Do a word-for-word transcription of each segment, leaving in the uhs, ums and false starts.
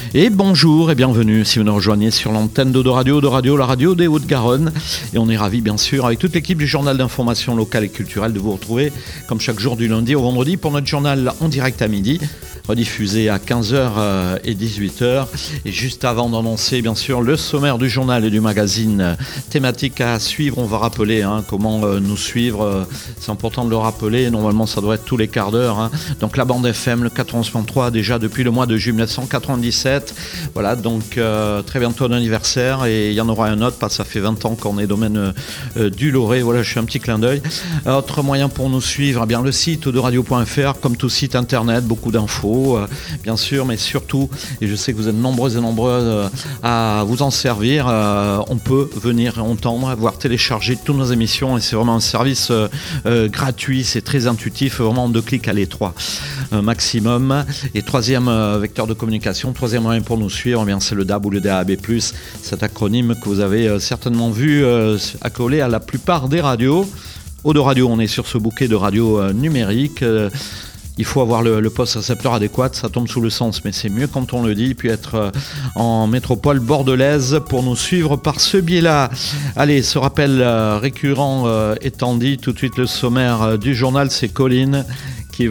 Et bonjour et bienvenue si vous nous rejoignez sur l'antenne d'Audoradio, Audoradio, la radio des Hauts-de-Garonne. Et on est ravis bien sûr avec toute l'équipe du journal d'information locale et culturelle de vous retrouver comme chaque jour du lundi au vendredi pour notre journal en direct à midi, rediffusé à quinze heures et dix-huit heures. Et juste avant d'annoncer bien sûr le sommaire du journal et du magazine thématique à suivre, on va rappeler hein, comment euh, nous suivre. C'est important de le rappeler, normalement ça doit être tous les quarts d'heure. Hein. Donc la bande F M, le quatre-vingt-onze virgule trois déjà depuis le mois de juillet mille neuf cent quatre-vingt-dix-sept. Voilà, donc euh, très bientôt un anniversaire et il y en aura un autre parce que ça fait vingt ans qu'on est domaine euh, du Loré. Voilà, je fais un petit clin d'œil. Autre moyen pour nous suivre, eh bien le site audoradio point f r, comme tout site internet, beaucoup d'infos, euh, bien sûr, mais surtout, et je sais que vous êtes nombreux et nombreuses euh, à vous en servir, euh, on peut venir entendre, voire télécharger toutes nos émissions et c'est vraiment un service euh, euh, gratuit, c'est très intuitif, vraiment en deux clics à l'étroit euh, maximum. Et troisième euh, vecteur de communication, troisième moyen pour nous suivre, eh bien, c'est le D A B ou le D A B plus, cet acronyme que vous avez euh, certainement vu euh, accolé à la plupart des radios. Audoradio, on est sur ce bouquet de radios euh, numériques. Euh, il faut avoir le, le poste récepteur adéquat, ça tombe sous le sens, mais c'est mieux quand on le dit, puis être euh, en métropole bordelaise pour nous suivre par ce biais-là. Allez, ce rappel euh, récurrent euh, étant dit, tout de suite le sommaire euh, du journal, c'est Colline qui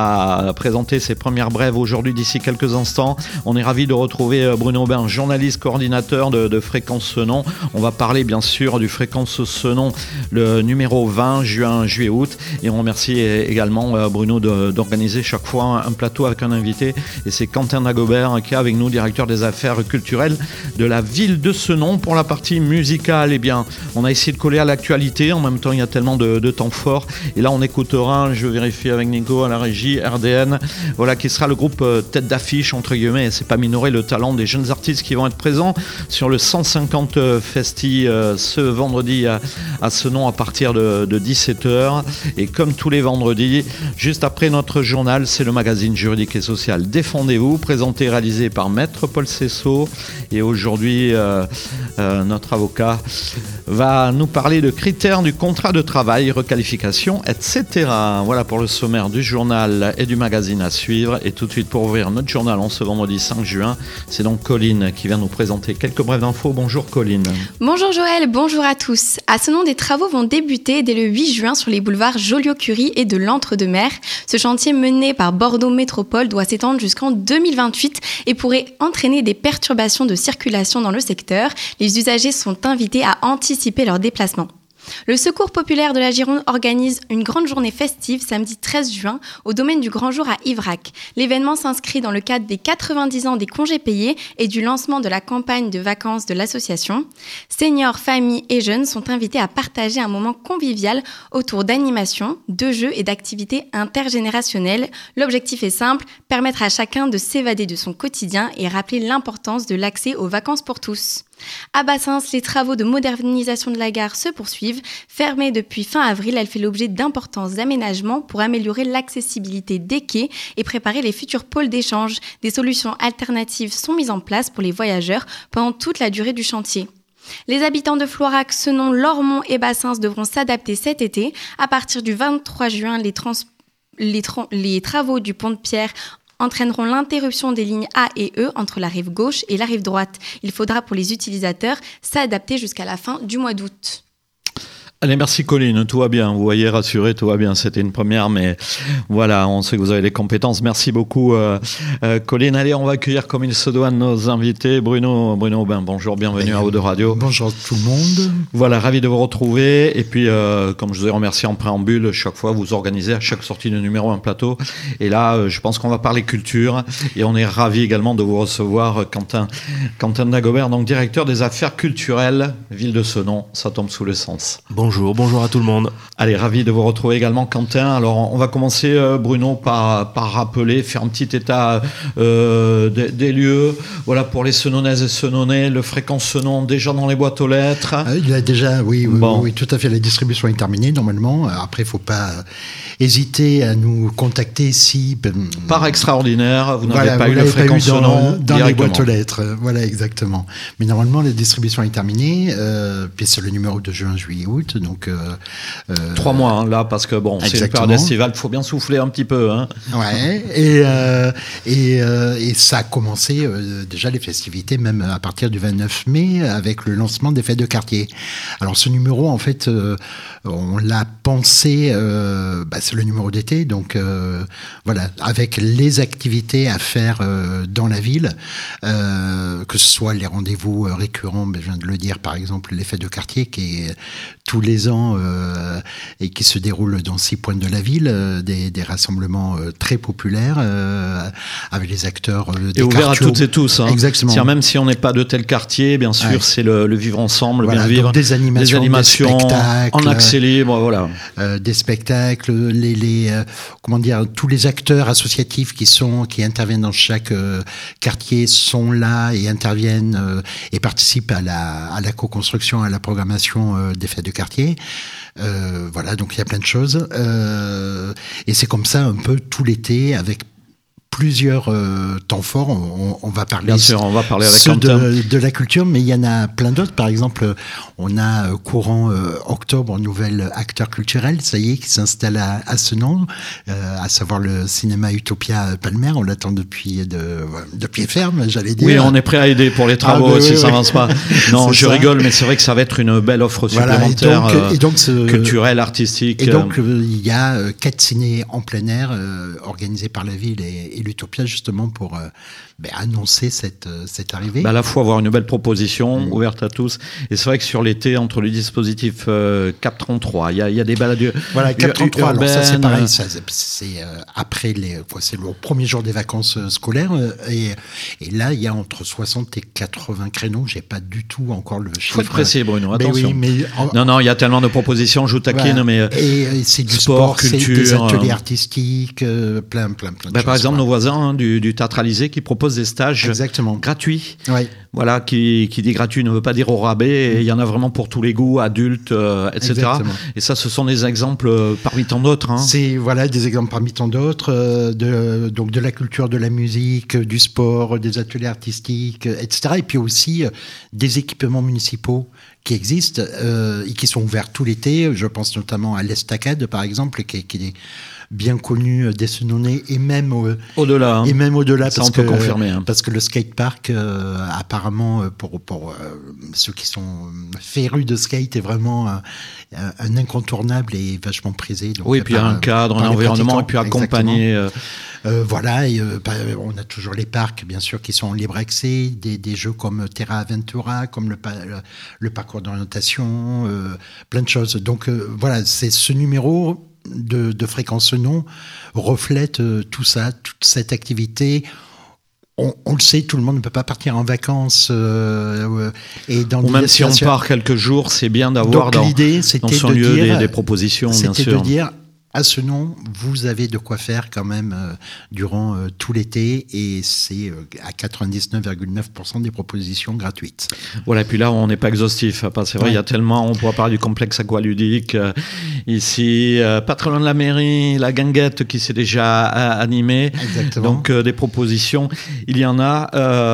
va présenter ses premières brèves aujourd'hui d'ici quelques instants. On est ravis de retrouver Bruno Aubin, journaliste coordinateur de, de Fréquence Senon. On va parler bien sûr du Fréquence Senon, le numéro vingt, juin, juillet, août. Et on remercie également Bruno de, d'organiser chaque fois un plateau avec un invité. Et c'est Quentin Dagobert qui est avec nous, directeur des affaires culturelles de la ville de Senon. Pour la partie musicale, eh bien, on a essayé de coller à l'actualité. En même temps, il y a tellement de, de temps fort. Et là, on écoutera, je vérifie avec Nico, à la régie R D N, voilà, qui sera le groupe euh, tête d'affiche entre guillemets, et c'est pas minorer le talent des jeunes artistes qui vont être présents sur le cent cinquante Festi euh, ce vendredi à, à Senon à partir de, de dix-sept heures. Et comme tous les vendredis, juste après notre journal, c'est le magazine juridique et social Défendez-vous, présenté et réalisé par Maître Paul Cessot. Et aujourd'hui, euh, euh, notre avocat va nous parler de critères du contrat de travail, requalification, et cetera. Voilà pour le sommaire du journal et du magazine à suivre. Et tout de suite pour ouvrir notre journal en ce vendredi cinq juin, c'est donc Colline qui vient nous présenter quelques brèves d'infos. Bonjour Colline. Bonjour Joël, bonjour à tous. À Senon, des travaux vont débuter dès le huit juin sur les boulevards Joliot-Curie et de l'Entre-deux-Mers. Ce chantier mené par Bordeaux Métropole doit s'étendre jusqu'en deux mille vingt-huit et pourrait entraîner des perturbations de circulation dans le secteur. Les usagers sont invités à anticiper leur déplacement. Le Secours populaire de la Gironde organise une grande journée festive samedi treize juin au domaine du Grand Jour à Ivrac. L'événement s'inscrit dans le cadre des quatre-vingt-dix ans des congés payés et du lancement de la campagne de vacances de l'association. Seniors, familles et jeunes sont invités à partager un moment convivial autour d'animations, de jeux et d'activités intergénérationnelles. L'objectif est simple, permettre à chacun de s'évader de son quotidien et rappeler l'importance de l'accès aux vacances pour tous. À Bassins, les travaux de modernisation de la gare se poursuivent. Fermée depuis fin avril, elle fait l'objet d'importants aménagements pour améliorer l'accessibilité des quais et préparer les futurs pôles d'échange. Des solutions alternatives sont mises en place pour les voyageurs pendant toute la durée du chantier. Les habitants de Florac, Senon, Lormont et Bassins devront s'adapter cet été. À partir du vingt-trois juin, les, trans- les, tra- les travaux du pont de Pierre entraîneront l'interruption des lignes A et E entre la rive gauche et la rive droite. Il faudra pour les utilisateurs s'adapter jusqu'à la fin du mois d'août. Allez, merci Colline, tout va bien, vous voyez, rassuré, tout va bien, c'était une première, mais voilà, on sait que vous avez les compétences, merci beaucoup euh, euh, Colline. Allez, on va accueillir comme il se doit nos invités. Bruno, Bruno Aubin, bonjour, bienvenue à Audoradio. Bonjour tout le monde. Voilà, ravi de vous retrouver, et puis euh, comme je vous ai remercié en préambule, chaque fois vous organisez à chaque sortie de numéro un plateau, et là euh, je pense qu'on va parler culture, et on est ravi également de vous recevoir Quentin, Quentin Dagobert, donc directeur des affaires culturelles, ville de Senon, ça tombe sous le sens. Bon. Bonjour, bonjour à tout le monde. Allez, ravi de vous retrouver également Quentin. Alors on va commencer euh, Bruno par, par rappeler, faire un petit état euh, des, des lieux. Voilà pour les Senonaises et Senonais, le Fréquence Senon déjà dans les boîtes aux lettres. Euh, il y a déjà, oui, oui, bon. oui, oui, tout à fait, la distribution est terminée normalement. Après, il ne faut pas hésiter à nous contacter si... Par extraordinaire, vous voilà, n'avez pas vous eu le Fréquence pas eu dans, Senon dans les boîtes aux lettres. Voilà, exactement. Mais normalement, la distribution est terminée. Euh, puis c'est le numéro de juin, juillet, août. août. Donc, euh, euh, Trois mois, hein, là, parce que bon, c'est une période estivale, il faut bien souffler un petit peu. Hein. Ouais, et, euh, et, euh, et ça a commencé euh, déjà les festivités, même à partir du vingt-neuf mai, avec le lancement des fêtes de quartier. Alors, ce numéro, en fait, euh, on l'a pensé, euh, bah, c'est le numéro d'été, donc euh, voilà, avec les activités à faire euh, dans la ville, euh, que ce soit les rendez-vous récurrents, mais je viens de le dire, par exemple, les fêtes de quartier, qui est tous les ans euh, et qui se déroulent dans six points de la ville, euh, des, des rassemblements euh, très populaires euh, avec les acteurs euh, des et ouvert quartiers. À toutes et tous. Hein. Exactement. C'est-à-dire, même si on n'est pas de tel quartier, bien sûr, ouais. c'est le, le vivre ensemble, voilà, bien vivre. Des animations, des animations des spectacles, en accès libre, voilà. Euh, des spectacles, les, les euh, comment dire, tous les acteurs associatifs qui sont, qui interviennent dans chaque euh, quartier sont là et interviennent euh, et participent à la, à la co-construction, à la programmation euh, des fêtes de quartier. Euh, voilà, donc il y a plein de choses. Euh, et c'est comme ça un peu tout l'été avec plusieurs euh, temps forts. On, on va parler, bien sûr, on va parler avec ceux Quentin. de, de la culture, mais il y en a plein d'autres. Par exemple, on a euh, courant euh, octobre un nouvel acteur culturel, ça y est, qui s'installe à, à Senon, euh, à savoir le cinéma Utopia Palmer. On l'attend depuis de, de pied ferme, j'allais dire. Oui, on est prêt à aider pour les travaux ah, si oui, ça n'avance pas. Non, je ça. rigole, mais c'est vrai que ça va être une belle offre supplémentaire, voilà, et donc, euh, et donc ce, culturelle, artistique. Et donc, euh, il y a euh, quatre ciné en plein air euh, organisés par la ville et, et l'Utopia, justement pour euh, ben, annoncer cette, euh, cette arrivée. Ben à la fois avoir une belle proposition mmh. ouverte à tous. Et c'est vrai que sur l'été, entre le dispositif euh, Cap trente-trois, il y a, y a des balades. Voilà, Cap trente-trois, alors ça c'est pareil, ça, c'est euh, après les, c'est le premier jour des vacances euh, scolaires. Euh, et, et là, il y a entre soixante et quatre-vingts créneaux. J'ai pas du tout encore le chiffre. Faut être précis, Bruno, attention. Mais oui, mais en... Non, non, il y a tellement de propositions, je taquine, voilà. mais. Et, et c'est du sport, sport culture, c'est des ateliers artistiques, euh, plein, plein, plein de ben, choses. Par exemple, voilà. nos voisins hein, du, du Théâtre Alizé qui proposent des stages Exactement. gratuits. Oui. Voilà, qui, qui dit gratuit ne veut pas dire au rabais. Et il y en a vraiment pour tous les goûts, adultes, euh, et cetera. Exactement. Et ça, ce sont des exemples euh, parmi tant d'autres. Hein. C'est voilà des exemples parmi tant d'autres, euh, de donc de la culture, de la musique, du sport, des ateliers artistiques, et cetera. Et puis aussi euh, des équipements municipaux qui existent euh, et qui sont ouverts tout l'été. Je pense notamment à l'Estacade, par exemple, qui, qui est bien connu des Senonnais et même au, au-delà. Hein. Et même au-delà, ça parce on peut que confirmer. Hein. Parce que le skatepark, euh, apparemment, pour pour euh, ceux qui sont férus de skate, est vraiment un, un incontournable et vachement prisé. Donc, oui, et puis il y a un cadre, un environnement, et puis accompagné. Euh... Euh, voilà, et, euh, bah, on a toujours les parcs, bien sûr, qui sont en libre accès, des, des jeux comme Terra Aventura, comme le, le, le parcours d'orientation, euh, plein de choses. Donc euh, voilà, c'est ce numéro de, de Fréquence Senon reflète euh, tout ça, toute cette activité. On, on le sait, tout le monde ne peut pas partir en vacances. Euh, et dans Ou même si on part quelques jours, c'est bien d'avoir dans, l'idée, dans son de lieu dire, des, des propositions, bien sûr. C'était de dire, à Senon, vous avez de quoi faire quand même euh, durant euh, tout l'été et c'est euh, à quatre-vingt-dix-neuf virgule neuf pour cent des propositions gratuites. Voilà, et puis là, on n'est pas exhaustif. C'est vrai, ouais. Il y a tellement, on pourra parler du complexe aqualudique euh, ici, euh, pas très loin de la mairie, la guinguette qui s'est déjà euh, animée. Exactement. Donc, euh, des propositions, il y en a.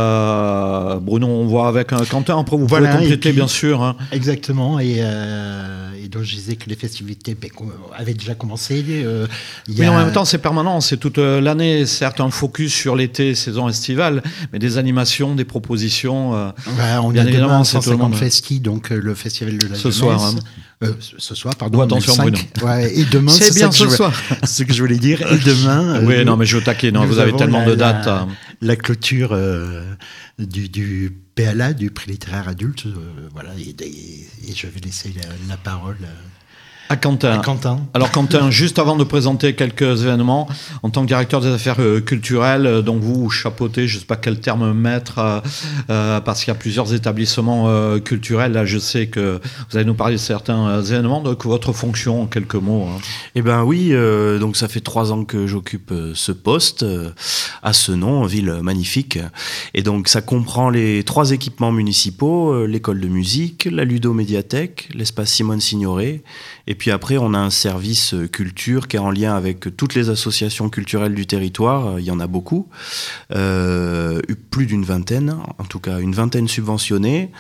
Euh, Bruno, on voit avec euh, Quentin, après vous voilà, pouvez compléter, puis, bien sûr. Hein. Exactement, et, euh, et donc je disais que les festivités ben, avaient déjà commencé. Euh, y oui, a... en même temps, c'est permanent, c'est toute l'année. Certes, un focus sur l'été, saison estivale, mais des animations, des propositions. Euh, ouais, on bien a évidemment, demain c'est cent cinquante festis, donc euh, le festival de la ce jeunesse. Soir, hein. euh, ce soir, pardon. Oh, attention, Bruno. Ouais, et demain, c'est, c'est bien ce je, soir. ce que je voulais dire. Et demain. Oui, euh, non, mais je taquine. Non, vous avez tellement la, de dates. La, la clôture euh, du, du P L A, du prix littéraire adulte. Euh, voilà, et, et, et je vais laisser la, la parole. Euh, À Quentin. À Quentin. Alors Quentin, juste avant de présenter quelques événements, en tant que directeur des affaires euh, culturelles, euh, donc vous chapeautez, je ne sais pas quel terme mettre, euh, euh, parce qu'il y a plusieurs établissements euh, culturels. Là, je sais que vous allez nous parler de certains euh, événements. Donc votre fonction, en quelques mots. Hein. Eh ben oui, euh, donc ça fait trois ans que j'occupe euh, ce poste euh, à Senon, ville magnifique. Et donc ça comprend les trois équipements municipaux, euh, l'école de musique, la ludomédiathèque, l'espace Simone Signoret. Et puis après, on a un service culture qui est en lien avec toutes les associations culturelles du territoire. Il y en a beaucoup, euh, plus d'une vingtaine, en tout cas une vingtaine subventionnées.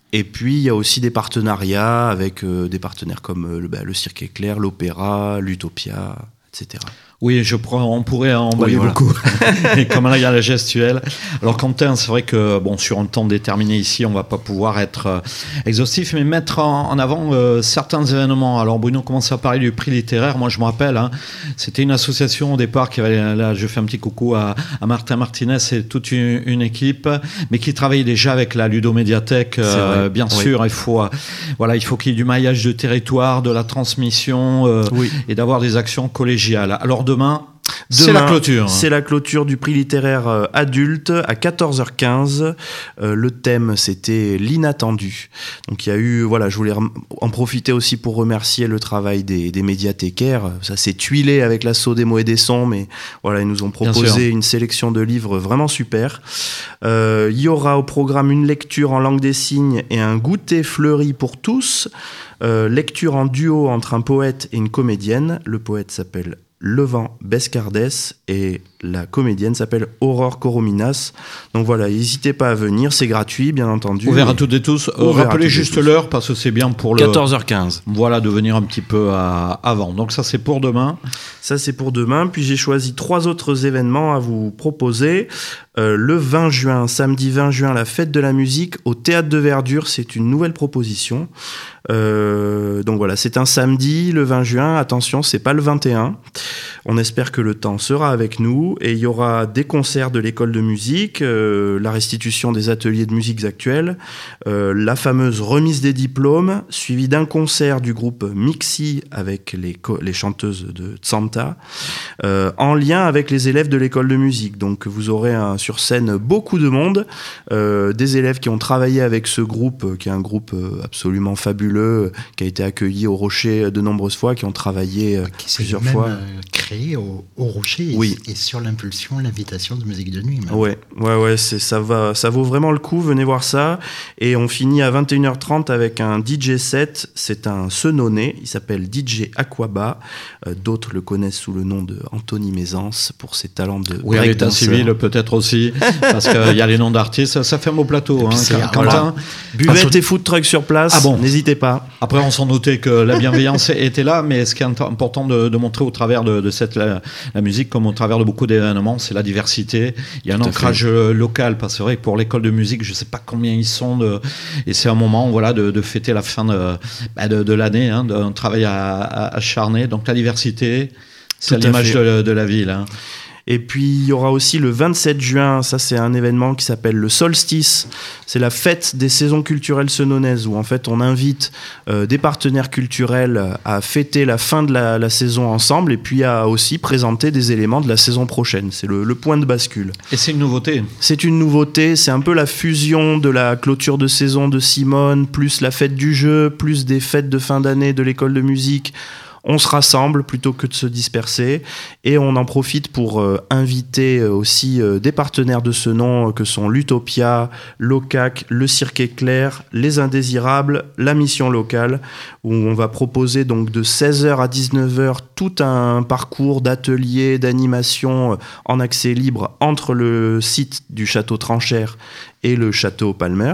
Et puis, il y a aussi des partenariats avec euh, des partenaires comme euh, le, bah, le Cirque Éclair, l'Opéra, l'Utopia, et cetera. Oui, je prends, on pourrait en envoyer oui, voilà. beaucoup. Et comme là, il y a la gestuelle. Alors, Quentin, c'est vrai que, bon, sur un temps déterminé ici, on va pas pouvoir être euh, exhaustif, mais mettre en, en avant euh, certains événements. Alors, Bruno commence à parler du prix littéraire. Moi, je me rappelle, hein, c'était une association au départ qui avait, là, je fais un petit coucou à, à Martin Martinez et toute une, une équipe, mais qui travaillait déjà avec la Ludomédiathèque, euh, bien oui. sûr. Il faut, euh, voilà, il faut qu'il y ait du maillage de territoire, de la transmission, euh, oui. et d'avoir des actions collégiales. Alors, demain, c'est la clôture. C'est la clôture du prix littéraire euh, adulte à quatorze heures quinze. Euh, le thème, c'était l'inattendu. Donc il y a eu, voilà, je voulais en profiter aussi pour remercier le travail des, des médiathécaires. Ça s'est tuilé avec l'assaut des mots et des sons, mais voilà, ils nous ont proposé une sélection de livres vraiment super. Euh, il y aura au programme une lecture en langue des signes et un goûter fleuri pour tous. Euh, lecture en duo entre un poète et une comédienne. Le poète s'appelle Levent Bescardès et la comédienne s'appelle Aurore Corominas. Donc voilà, n'hésitez pas à venir, c'est gratuit bien entendu. Ouvert à toutes et tous. Euh, rappelez juste l'heure parce que c'est bien pour le... quatorze heures quinze. Voilà, de venir un petit peu à... avant. Donc ça c'est pour demain. Ça c'est pour demain. Puis j'ai choisi trois autres événements à vous proposer. Euh, le vingt juin, samedi vingt juin, la fête de la musique au Théâtre de Verdure, c'est une nouvelle proposition. Euh, donc voilà, c'est un samedi, le vingt juin. Attention, c'est pas le vingt et un. On espère que le temps sera avec nous et il y aura des concerts de l'école de musique, euh, la restitution des ateliers de musiques actuelles, euh, la fameuse remise des diplômes, suivi d'un concert du groupe Mixi avec les, co- les chanteuses de Tsanta, euh, en lien avec les élèves de l'école de musique. Donc vous aurez un, sur scène beaucoup de monde, euh, des élèves qui ont travaillé avec ce groupe, qui est un groupe absolument fabuleux, qui a été accueilli au Rocher de nombreuses fois, qui ont travaillé qui plusieurs même, fois. Euh, créé au, au Rocher oui. et, et sur l'impulsion, l'invitation de musique de nuit. Même. Ouais, ouais, ouais, c'est, ça va, ça vaut vraiment le coup. Venez voir ça. Et on finit à vingt et une heures trente avec un D J set. C'est un Senonais. Il s'appelle D J Aquaba. Euh, d'autres le connaissent sous le nom de Anthony Mézance pour ses talents de oui, à l'état civil peut-être aussi, parce qu'il y a les noms d'artistes. Ça, ça fait un beau plateau. Hein, Quentin, voilà. Buvette et food truck sur place. Ah bon. N'hésitez pas. Après, on s'en doutait que la bienveillance était là, mais ce qui est important de, de montrer au travers de, de cette la, la musique, comme au travers de beaucoup d'événements, c'est la diversité. Il y a un ancrage local, parce que c'est vrai que pour l'école de musique, je ne sais pas combien ils sont, de, et c'est un moment, voilà, de, de fêter la fin de, bah de, de l'année, hein, d'un travail à, à, acharné. Donc la diversité, c'est à l'image de, de la ville. Hein. Et puis, il y aura aussi le vingt-sept juin, ça c'est un événement qui s'appelle le Solstice. C'est la fête des saisons culturelles senonaises où en fait on invite euh, des partenaires culturels à fêter la fin de la, la saison ensemble et puis à aussi présenter des éléments de la saison prochaine. C'est le, le point de bascule. Et c'est une nouveauté. C'est une nouveauté, c'est un peu la fusion de la clôture de saison de Simone, plus la fête du jeu, plus des fêtes de fin d'année de l'école de musique. On se rassemble plutôt que de se disperser et on en profite pour euh, inviter aussi euh, des partenaires de ce nom euh, que sont l'Utopia, l'O C A C, le Cirque Éclair, les Indésirables, la Mission Locale où on va proposer donc de seize heures à dix-neuf heures tout un parcours d'ateliers, d'animation euh, en accès libre entre le site du Château Tranchère et le Château Palmer.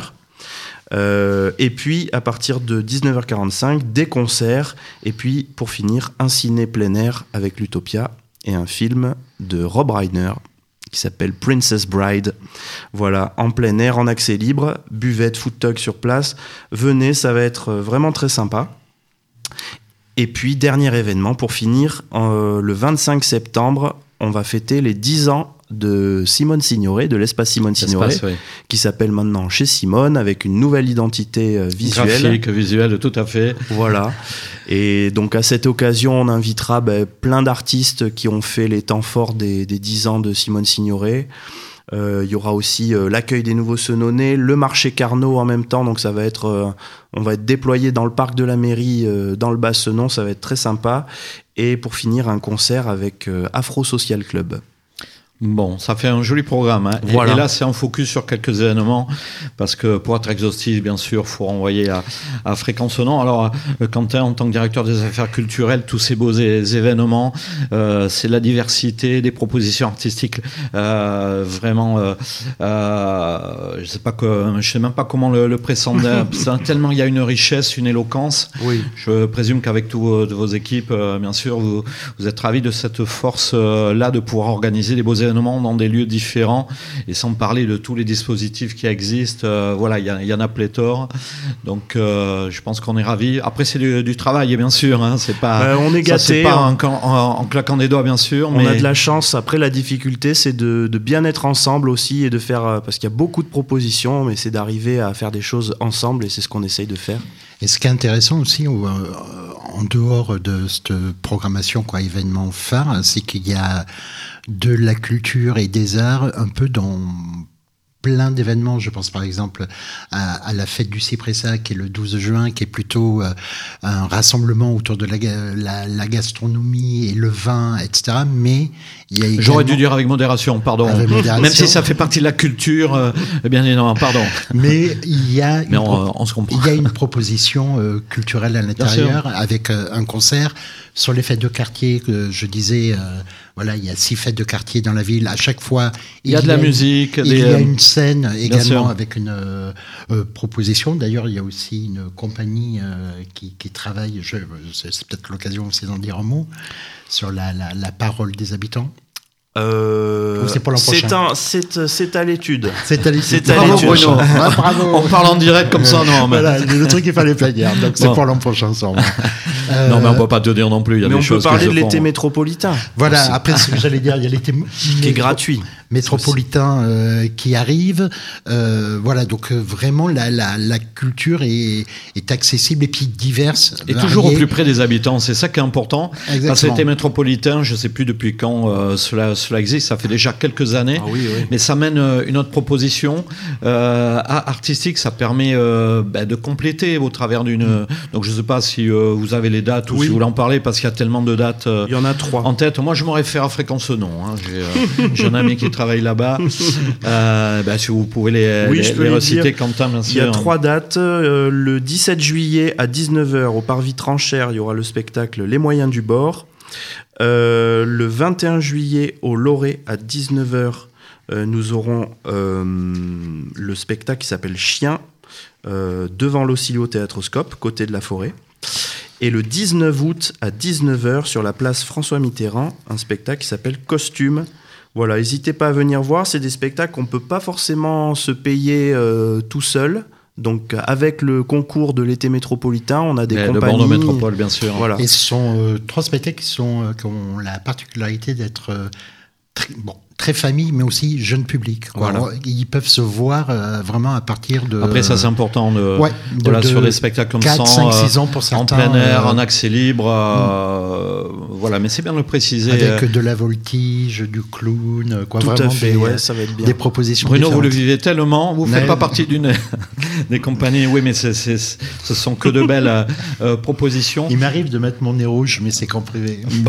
Euh, et puis à partir de dix-neuf heures quarante-cinq des concerts et puis pour finir un ciné plein air avec l'Utopia et un film de Rob Reiner qui s'appelle Princess Bride. Voilà, en plein air, en accès libre, buvette, food truck sur place. Venez, ça va être vraiment très sympa. Et puis dernier événement pour finir, euh, le vingt-cinq septembre, on va fêter les dix ans de Simone Signoret, de l'espace Simone Signoret, oui. Qui s'appelle maintenant Chez Simone, avec une nouvelle identité euh, visuelle. Graphique, visuelle, tout à fait. Voilà. Et donc à cette occasion, on invitera bah, plein d'artistes qui ont fait les temps forts des, des dix ans de Simone Signoret. Il euh, y aura aussi euh, l'accueil des nouveaux Senonais, le marché Carnot en même temps, donc ça va être, euh, on va être déployé dans le parc de la mairie, euh, dans le Bas-Senon, ça va être très sympa. Et pour finir, un concert avec euh, Afro Social Club. Bon, ça fait un joli programme. Hein. Voilà. Et, et là, c'est un focus sur quelques événements, parce que pour être exhaustif, bien sûr, il faut renvoyer à, à Fréquence Sonore. Alors, Quentin, en tant que directeur des affaires culturelles, tous ces beaux événements, euh, c'est la diversité des propositions artistiques. Euh, vraiment, euh, euh, je sais pas que, je sais même pas comment le, le présenter. Tellement il y a une richesse, une éloquence. Oui. Je présume qu'avec toutes vos, vos équipes, euh, bien sûr, vous, vous êtes ravis de cette force-là euh, de pouvoir organiser des beaux événements dans des lieux différents, et sans parler de tous les dispositifs qui existent. Euh, voilà, il y, y en a pléthore. Donc, euh, je pense qu'on est ravis. Après, c'est du, du travail, bien sûr. Hein, c'est pas, ben, on est gâtés. C'est pas en, en, en claquant des doigts, bien sûr. On mais... a de la chance. Après, la difficulté, c'est de, de bien être ensemble aussi et de faire, parce qu'il y a beaucoup de propositions, mais c'est d'arriver à faire des choses ensemble, et c'est ce qu'on essaye de faire. Et ce qui est intéressant aussi, euh, en dehors de cette programmation, quoi, événement phare, c'est qu'il y a de la culture et des arts un peu dans plein d'événements. Je pense par exemple à, à la fête du Cypressa, qui est le douze juin, qui est plutôt euh, un rassemblement autour de la, la, la gastronomie et le vin, et cetera. Mais il y a également... J'aurais dû dire avec modération, pardon. Avec modération. Même si ça fait partie de la culture, euh, eh bien non, pardon. Mais il y a une, Mais on, on se comprend. Il y a une proposition euh, culturelle à l'intérieur, avec euh, un concert sur les fêtes de quartier que je disais. Euh, Voilà, il y a six fêtes de quartier dans la ville. À chaque fois, il y a de la musique. Il y a une scène également avec une euh, euh, proposition. D'ailleurs, il y a aussi une compagnie euh, qui, qui travaille. Je, c'est, c'est peut-être l'occasion aussi d'en dire un mot sur la, la, la parole des habitants. Euh, c'est pour l'an prochain. C'est, un, c'est, c'est à l'étude. C'est à l'étude. C'est à bravo, l'étude. Bruno. Ah, bravo. On parle en direct comme ça, non. Mais... Voilà, le truc qu'il fallait pas dire. Donc c'est bon. Pour l'an prochain, sans moi. Euh, non, mais on peut pas te dire non plus. Il y a mais des on choses peut parler de l'été métropolitain. Voilà. Aussi. Après, ce que j'allais dire, il y a l'été qui est gratuit. Métropolitain euh, qui arrive. Euh, voilà, donc euh, vraiment la, la, la culture est, est accessible et puis diverse. Et variée. toujours au plus près des habitants, c'est ça qui est important. Exactement. Parce que l'été métropolitain, je ne sais plus depuis quand euh, cela, cela existe, ça fait déjà quelques années. Ah oui, oui. Mais ça mène euh, une autre proposition euh, artistique, ça permet euh, bah, de compléter au travers d'une... Mm. Donc je ne sais pas si euh, vous avez les dates ou oui. si vous voulez en parler, parce qu'il y a tellement de dates euh, Il y en a trois. en tête. Moi, je me réfère à Fréquence Sonore. Hein. J'ai, euh, j'ai un ami qui travaille là-bas. Euh, bah, si vous pouvez les, oui, les, je peux les les reciter, dire. Quentin, bien sûr. Il y a trois dates. Euh, le dix-sept juillet à dix-neuf heures au Parvis Tranchère, il y aura le spectacle Les Moyens du Bord. Euh, le vingt et un juillet au Loré à dix-neuf heures, euh, nous aurons euh, le spectacle qui s'appelle Chien euh, devant l'Oscillothéâtroscope, côté de la forêt. Et le dix-neuf août à dix-neuf heures sur la place François Mitterrand, un spectacle qui s'appelle Costume. Voilà, n'hésitez pas à venir voir, c'est des spectacles qu'on ne peut pas forcément se payer euh, tout seul. Donc avec le concours de l'été métropolitain, on a des Mais compagnies... Le Bordeaux Métropole, bien sûr. Voilà. Et ce sont euh, trois spectacles qui, sont, euh, qui ont la particularité d'être euh, très, bon, très famille, mais aussi jeune public. Voilà. Alors, ils peuvent se voir euh, vraiment à partir de... Après, ça c'est important de, ouais, de, voilà, de sur des spectacles comme ça, quatre, cinq, six ans pour certains, en plein air, euh, en accès libre. Euh, mm. Voilà, mais c'est bien de le préciser. Avec de la voltige, du clown, quoi. Tout vraiment à fait, des, ouais, ça va être bien. Des propositions Bruno, différentes. vous le vivez tellement, vous ne faites mais... pas partie d'une des compagnies. Oui, mais c'est, c'est, ce sont que de belles euh, propositions. Il m'arrive de mettre mon nez rouge, mais c'est qu'en privé. Bon,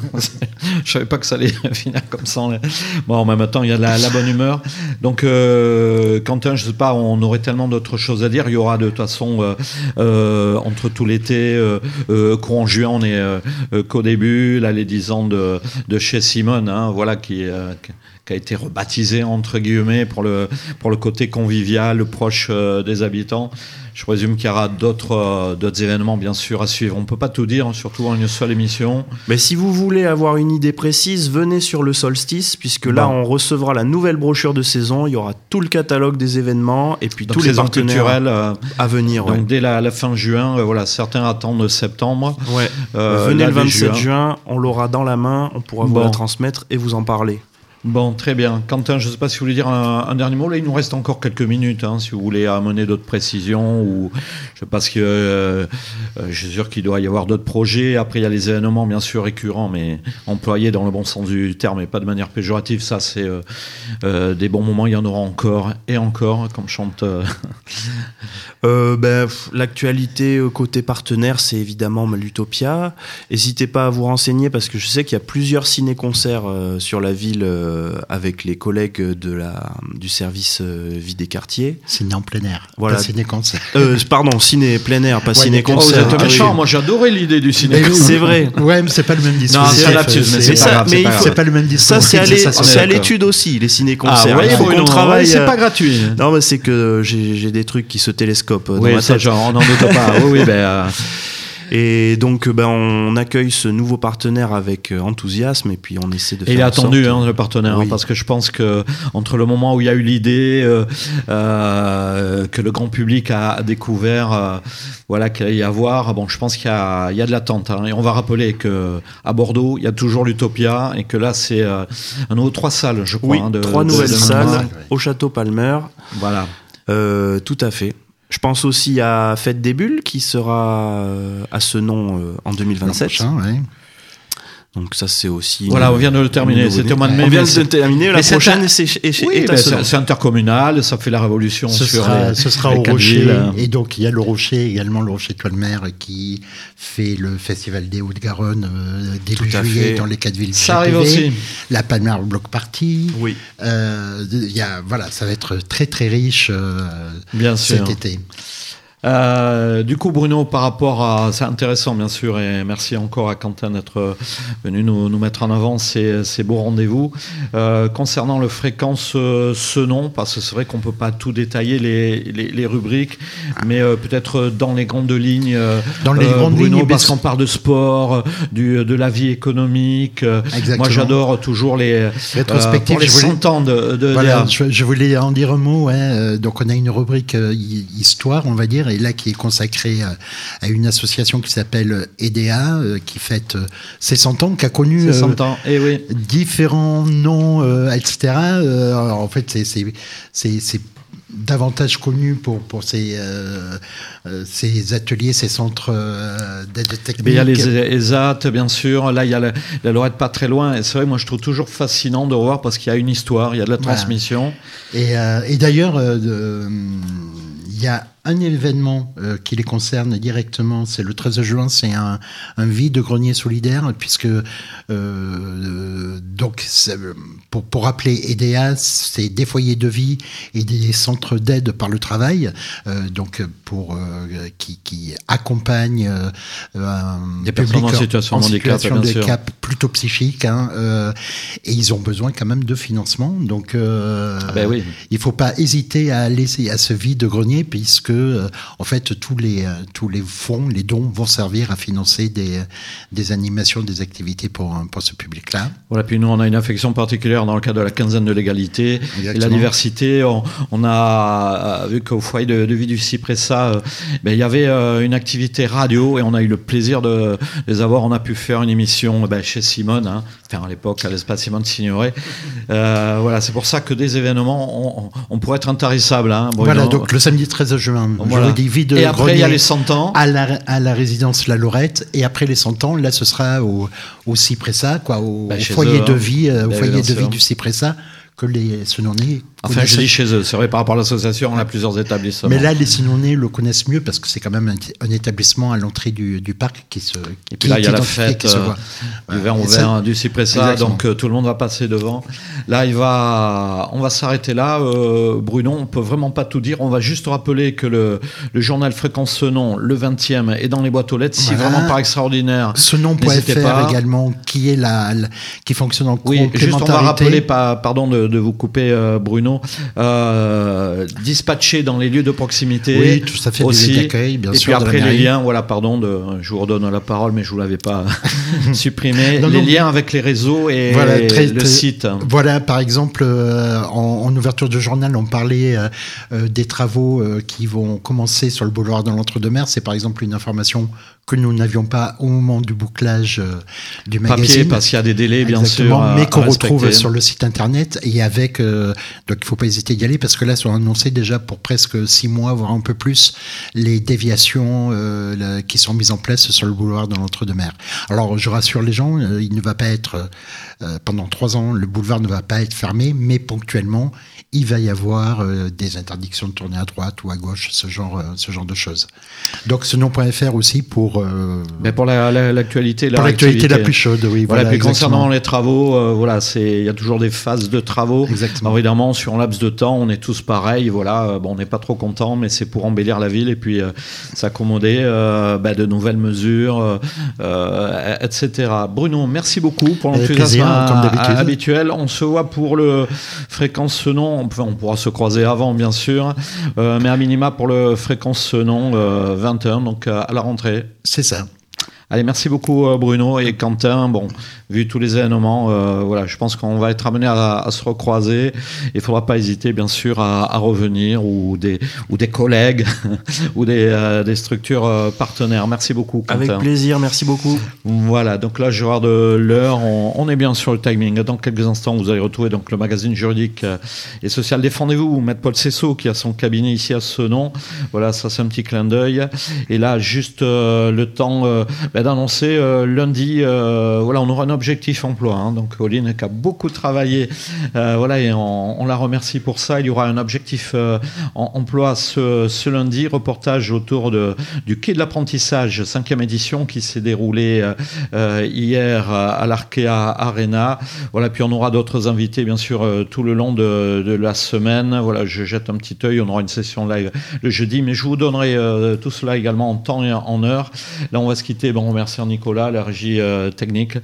je savais pas que ça allait finir comme ça. Bon, en même temps, il y a de la, la bonne humeur. Donc, euh, Quentin, je sais pas, on aurait tellement d'autres choses à dire. Il y aura de toute façon, euh, euh, entre tout l'été, euh, euh, courant juin, on est euh, qu'au début, là, les dix ans de, de chez Simone, hein, voilà, qui, euh, qui a été rebaptisé, entre guillemets, pour le, pour le côté convivial, proche euh, des habitants. Je présume qu'il y aura d'autres, euh, d'autres événements, bien sûr, à suivre. On ne peut pas tout dire, surtout en une seule émission. Mais si vous voulez avoir une idée précise, venez sur le solstice, puisque là, bon. on recevra la nouvelle brochure de saison. Il y aura tout le catalogue des événements et puis donc tous les partenaires culturels euh, à venir. Donc ouais. dès la, la fin juin, euh, voilà, certains attendent septembre. Ouais. Euh, venez là, le vingt-sept juin. juin, on l'aura dans la main, on pourra vous bon. la transmettre et vous en parler. Bon, très bien. Quentin, je ne sais pas si vous voulez dire un, un dernier mot. Là, il nous reste encore quelques minutes, hein, si vous voulez amener d'autres précisions. Ou, je sais pas ce que, euh, je suis sûr qu'il doit y avoir d'autres projets. Après, il y a les événements, bien sûr, récurrents, mais employés dans le bon sens du terme et pas de manière péjorative. Ça, c'est euh, euh, des bons moments. Il y en aura encore et encore, comme chante... Euh... euh, ben, l'actualité côté partenaire, c'est évidemment l'Utopia. N'hésitez pas à vous renseigner parce que je sais qu'il y a plusieurs ciné-concerts euh, sur la ville... Euh, euh, avec les collègues de la, du service euh, vie des quartiers. Ciné en plein air, voilà. Pas ciné-concert. Euh, pardon, ciné plein air, pas ouais, ciné-concert. Oh, vous êtes méchant, moi j'adorais l'idée du ciné. C'est vrai. Ouais, mais c'est pas le même dispositif. Non, c'est là-dessus, mais c'est, c'est pas ça, grave, mais c'est, pas faut, grave. c'est pas le même ça, dispositif. c'est à, l'é- ça, c'est à l'étude aussi, les ciné-concerts. Ah ouais, il faut oui, qu'on non, travaille. ouais, c'est euh... pas gratuit. Non, mais c'est que j'ai, j'ai des trucs qui se télescopent dans Oui, ma ça, tête. genre, on n'en doute pas. Oui, oui, ben. Euh... Et donc, ben, on accueille ce nouveau partenaire avec enthousiasme et puis on essaie de faire. Et il est en attendu, sorte... hein, le partenaire, oui. parce que je pense que entre le moment où il y a eu l'idée, euh, euh, que le grand public a découvert, euh, voilà, qu'il allait y avoir, bon, je pense qu'il y a, il y a de l'attente. Hein, et on va rappeler que à Bordeaux, il y a toujours l'Utopia et que là, c'est euh, un nouveau trois salles, je crois. Oui, hein, de, trois de, nouvelles de, de, salles ouais. au Château Palmer. Voilà. Euh, tout à fait. Je pense aussi à Fête des Bulles qui sera euh, à ce nom euh, en deux mille vingt-sept. Prochain, ouais. Donc ça c'est aussi. Voilà, une, on vient de le terminer. C'était au mois de mai. On vient mais de c'est- le terminer. La mais c'est prochaine un- est, est, est, Oui, est à ben, ce nom. c'est, c'est intercommunal, ça fait la révolution Ce sur sera, les, ce sera les au quatre Rocher, villes. et donc il y a le Rocher également, le Rocher Toile Mer, qui fait le Festival des Hauts-de-Garonne euh, début Tout à juillet fait. dans les quatre villes du Ça G P V. arrive aussi. La Palmer Block Party. Oui. Euh, il y a, voilà, ça va être très très riche euh, Bien sûr. cet été. Euh, du coup, Bruno, par rapport à... C'est intéressant, bien sûr, et merci encore à Quentin d'être venu nous, nous mettre en avant ces, ces beaux rendez-vous. Euh, concernant le fréquence euh, ce nom, parce que c'est vrai qu'on ne peut pas tout détailler, les, les, les rubriques, mais euh, peut-être dans les grandes lignes, euh, Dans les euh, grandes Bruno, lignes, parce mais- qu'on parle de sport, du, de la vie économique. euh, Exactement. Moi, j'adore toujours les... Rétrospective, pour les je voulais- cent ans de... de Voilà, de- je, je voulais en dire un mot. Ouais. Euh, Donc, on a une rubrique euh, hi- histoire, on va dire, et là qui est consacrée euh, à une association qui s'appelle E D A, euh, qui fête euh, ses cent ans, qui a connu C'est euh, cent ans, eh oui. différents noms, euh, et cetera. Euh, alors, en fait, c'est, c'est, c'est, c'est davantage connu pour, pour ses, euh, euh, ses ateliers, ses centres euh, d'aide technique. Mais il y a les E S A T, bien sûr. Là, il y a la, la Lorette pas très loin. Et c'est vrai, moi, je trouve toujours fascinant de voir parce qu'il y a une histoire, il y a de la Voilà. transmission. Et, euh, et d'ailleurs, euh, de- il y a un événement euh, qui les concerne directement, c'est le treize juin, c'est un, un vide-grenier solidaire, puisque euh, donc c'est- pour, pour rappeler E D A, c'est des foyers de vie et des centres d'aide par le travail, euh, donc pour euh, qui, qui accompagnent euh, un Des personnes public en situation de handicap, situation bien de sûr. handicap plutôt psychique, hein, euh, et ils ont besoin quand même de financement, donc euh, Ah ben oui. il faut pas hésiter à laisser à ce vide-grenier, puisque euh, en fait tous les euh, tous les fonds, les dons vont servir à financer des des animations, des activités pour pour ce public-là. Voilà, puis nous, on a une affection particulière dans le cadre de la quinzaine de l'égalité et la Exactement. diversité. On, on a euh, vu qu'au foyer de, de vie du Cypressa, euh, ben, il y avait euh, une activité radio et on a eu le plaisir de les avoir. On a pu faire une émission ben, chez Simone, hein, enfin à l'époque à l'espace Simone Signoret. Euh, voilà, c'est pour ça que des événements, on, on, on pourrait être intarissable. Hein, Bruno. Voilà, donc le samedi treize juin, Voilà. je vous dis vide-grenier. Et après, il y a les cent ans. À la, à la résidence La Lorette, et après les cent ans, là, ce sera au, au Cypressa, quoi, au, Ben, au chez foyer eux, de hein. vie, euh, au Ben, foyer bien de sûr. vie du Cypressa, que les Senonnais Enfin, connaissent. je dis chez eux. C'est vrai, par rapport à l'association, on a plusieurs établissements. Mais là, les Senonnais le connaissent mieux parce que c'est quand même un, un établissement à l'entrée du, du parc qui se. Et puis qui là, est il y a la identifié, fête qui se euh, voit. du Voilà. vin au Et ça- vin du Cypressa, Exactement. donc euh, tout le monde va passer devant. Là, il va, on va s'arrêter là. Euh, Bruno, on peut vraiment pas tout dire. On va juste rappeler que le, le journal Fréquence ce nom, le vingtième, est dans les boîtes aux lettres. Si Voilà. vraiment par extraordinaire, Ce nom point n'hésitez F R pas. également, qui est la, la- qui fonctionne en Oui, juste on va complémentarité. rappeler, pas, pardon de, de vous couper, euh, Bruno, euh, dispatcher dans les lieux de proximité. Oui, tout ça fait aussi. des d'accueil, bien Et sûr. puis de la après les mairie. liens, voilà, pardon, de, je vous redonne la parole, mais je vous l'avais pas supprimé. Non, les non. liens avec les réseaux et Voilà, très- le très- site. Voilà, par exemple, euh, en, en ouverture de journal, on parlait euh, euh, des travaux euh, qui vont commencer sur le boulevard de l'Entre-deux-Mers. C'est par exemple une information que nous n'avions pas au moment du bouclage euh, du magazine. Papier, parce qu'il y a des délais, bien Exactement, sûr. à- mais à qu'on retrouve respecter. sur le site internet et avec. euh, donc, il faut pas hésiter d'y aller parce que là, sont annoncés déjà pour presque six mois, voire un peu plus, les déviations euh, là, qui sont mises en place sur le boulevard de l'Entre-deux-Mers. Alors, je rassure les gens, euh, il ne va pas être euh, pendant trois ans, le boulevard ne va pas être fermé, mais ponctuellement, il va y avoir euh, des interdictions de tourner à droite ou à gauche, ce genre, euh, ce genre de choses. Donc Senon point F R aussi pour... Euh, Mais pour la, la, l'actualité, la pour l'actualité la plus chaude, oui. Voilà, voilà puis concernant les travaux, euh, voilà, c'est, il y a toujours des phases de travaux. Exactement. Alors évidemment, sur un laps de temps, on est tous pareils, voilà, euh, bon, on n'est pas trop contents, mais c'est pour embellir la ville et puis euh, s'accommoder euh, bah, de nouvelles mesures, euh, et cetera. Bruno, merci beaucoup pour l'enthousiasme habituel. On se voit pour le Fréquence Senon, enfin, on pourra se croiser avant, bien sûr, euh, mais à minima pour le Fréquence Senon euh, vingt et un, donc euh, à la rentrée. C'est ça. Allez, merci beaucoup Bruno et Quentin. Bon, vu tous les événements, euh, voilà, je pense qu'on va être amené à, à se recroiser. Il ne faudra pas hésiter, bien sûr, à, à revenir ou des, ou des collègues ou des, euh, des structures euh, partenaires. Merci beaucoup, Quentin. Avec plaisir, merci beaucoup. Voilà, donc là, je regarde l'heure. On, on est bien sur le timing. Dans quelques instants, vous allez retrouver donc, le magazine juridique et social Défendez-vous, Maître Paul Cessot, qui a son cabinet ici à Senon. Voilà, ça, c'est un petit clin d'œil. Et là, juste euh, le temps... Euh, d'annoncer euh, lundi, euh, voilà, on aura un objectif emploi. Hein, donc, Colline qui a beaucoup travaillé, euh, voilà, et on, on la remercie pour ça. Il y aura un objectif euh, en, emploi ce, ce lundi, reportage autour de, du quai de l'apprentissage, cinquième édition, qui s'est déroulé euh, hier à l'Arkea Arena. Voilà, puis on aura d'autres invités, bien sûr, euh, tout le long de, de la semaine. Voilà, je jette un petit œil. On aura une session live le jeudi, mais je vous donnerai euh, tout cela également en temps et en heure. Là, on va se quitter. Bon, remerciant Nicolas, la régie euh, technique.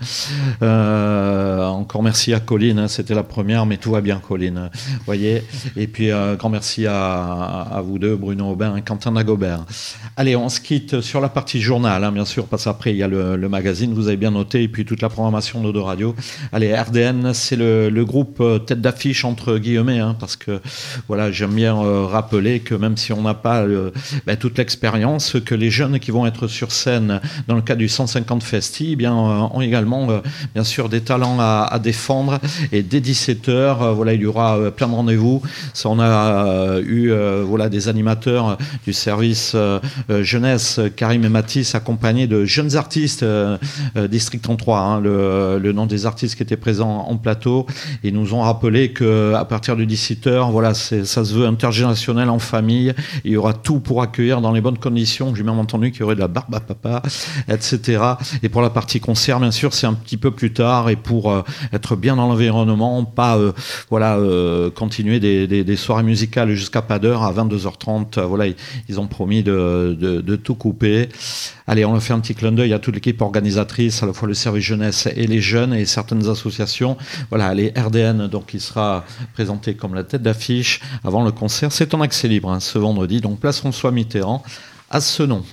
Euh, encore merci à Colline, hein, c'était la première, mais tout va bien, Colline. Voyez. Et puis, euh, grand merci à, à vous deux, Bruno Aubin et Quentin Dagobert. Allez, on se quitte sur la partie journal, hein, bien sûr, parce qu'après, il y a le, le magazine, vous avez bien noté, et puis toute la programmation de Radio. Allez, R D N, c'est le, le groupe euh, tête d'affiche, entre guillemets, hein, parce que, voilà, j'aime bien euh, rappeler que même si on n'a pas euh, ben, toute l'expérience, que les jeunes qui vont être sur scène dans le cadre du cent cinquante Festi, eh bien, euh, ont également euh, bien sûr des talents à, à défendre. Et dès dix-sept heures, euh, voilà, il y aura euh, plein de rendez-vous. Ça, on a euh, eu euh, voilà, des animateurs du service euh, euh, jeunesse, Karim et Mathis, accompagnés de jeunes artistes, euh, euh, District trente-trois, hein, le, le nom des artistes qui étaient présents en plateau. Ils nous ont rappelé qu'à partir de dix-sept heures, voilà, c'est, ça se veut intergénérationnel, en famille. Il y aura tout pour accueillir dans les bonnes conditions. J'ai même entendu qu'il y aurait de la barbe à papa, et cetera. Et pour la partie concert, bien sûr, c'est un petit peu plus tard. Et pour euh, être bien dans l'environnement, pas euh, voilà, euh, continuer des, des, des soirées musicales jusqu'à pas d'heure, à vingt-deux heures trente. Euh, voilà, ils, ils ont promis de, de, de tout couper. Allez, on a fait un petit clin d'œil à toute l'équipe organisatrice, à la fois le service jeunesse et les jeunes et certaines associations. Voilà, les R D N, donc, il sera présenté comme la tête d'affiche avant le concert. C'est en accès libre, hein, ce vendredi. Donc, place François Mitterrand à Senon.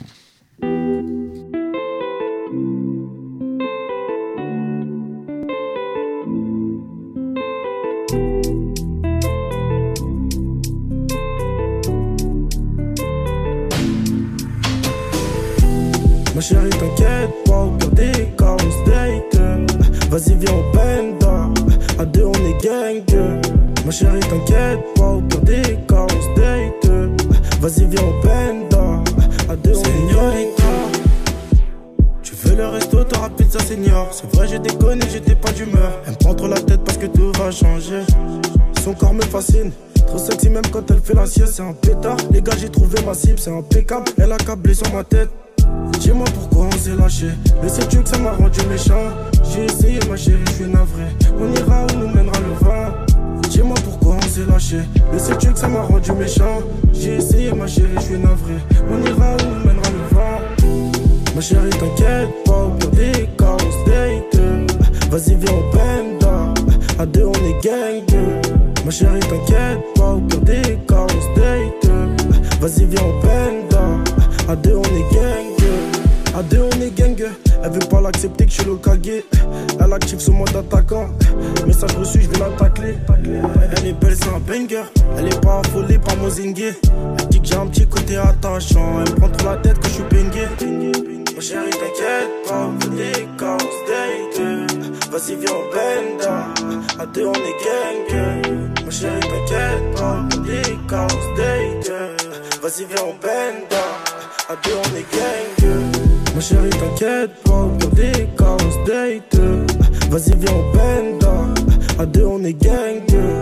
Ma chérie, t'inquiète pas, au pire des cas, on se date. Vas-y, viens, on benda. À deux, on est gang. Ma chérie, t'inquiète pas, au pire des cas, on se date. Vas-y, viens, on benda. À deux, on est gang. Tu veux le resto, t'auras pizza senior. C'est vrai, j'ai déconné, j'étais pas d'humeur. Elle me prend trop la tête parce que tout va changer. Son corps me fascine. Trop sexy même quand elle fait la sieste, c'est un pétard. Les gars, j'ai trouvé ma cible, c'est impeccable. Elle a câblé sur ma tête. Dis-moi pourquoi on s'est lâché. Mais sais-tu que ça m'a rendu méchant? J'ai essayé ma chérie, je suis navré. On ira où nous mènera le vent. Dis-moi pourquoi on s'est lâché. Mais sais-tu que ça m'a rendu méchant? J'ai essayé ma chérie, je suis navré. On ira où nous mènera le vent. Ma chérie t'inquiète pas, au pire des cas on se date. Vas-y viens on benda. À deux on est gang. Ma chérie t'inquiète pas, au pire des cas on se date. Vas-y viens on benda. À deux on est gang. À deux on est gang. Elle veut pas l'accepter que je suis le Kage. Elle active son mode attaquant. Message reçu, je vais la tacler. Elle est belle, c'est un banger. Elle est pas affolée par mon zingué. Elle dit que j'ai un petit côté attachant. Elle me prend trop la tête que je suis bengué. Ma chérie t'inquiète pas, on fait des cas, on se date. Vas-y viens on benda. À deux on est gang. Ma chérie t'inquiète pas, on fait des cas, on se date. Vas-y viens on benda. À deux on est gang. Ma chérie t'inquiète pas, au pire des cas on se date. Vas-y viens on benda. À deux on est gang. Ma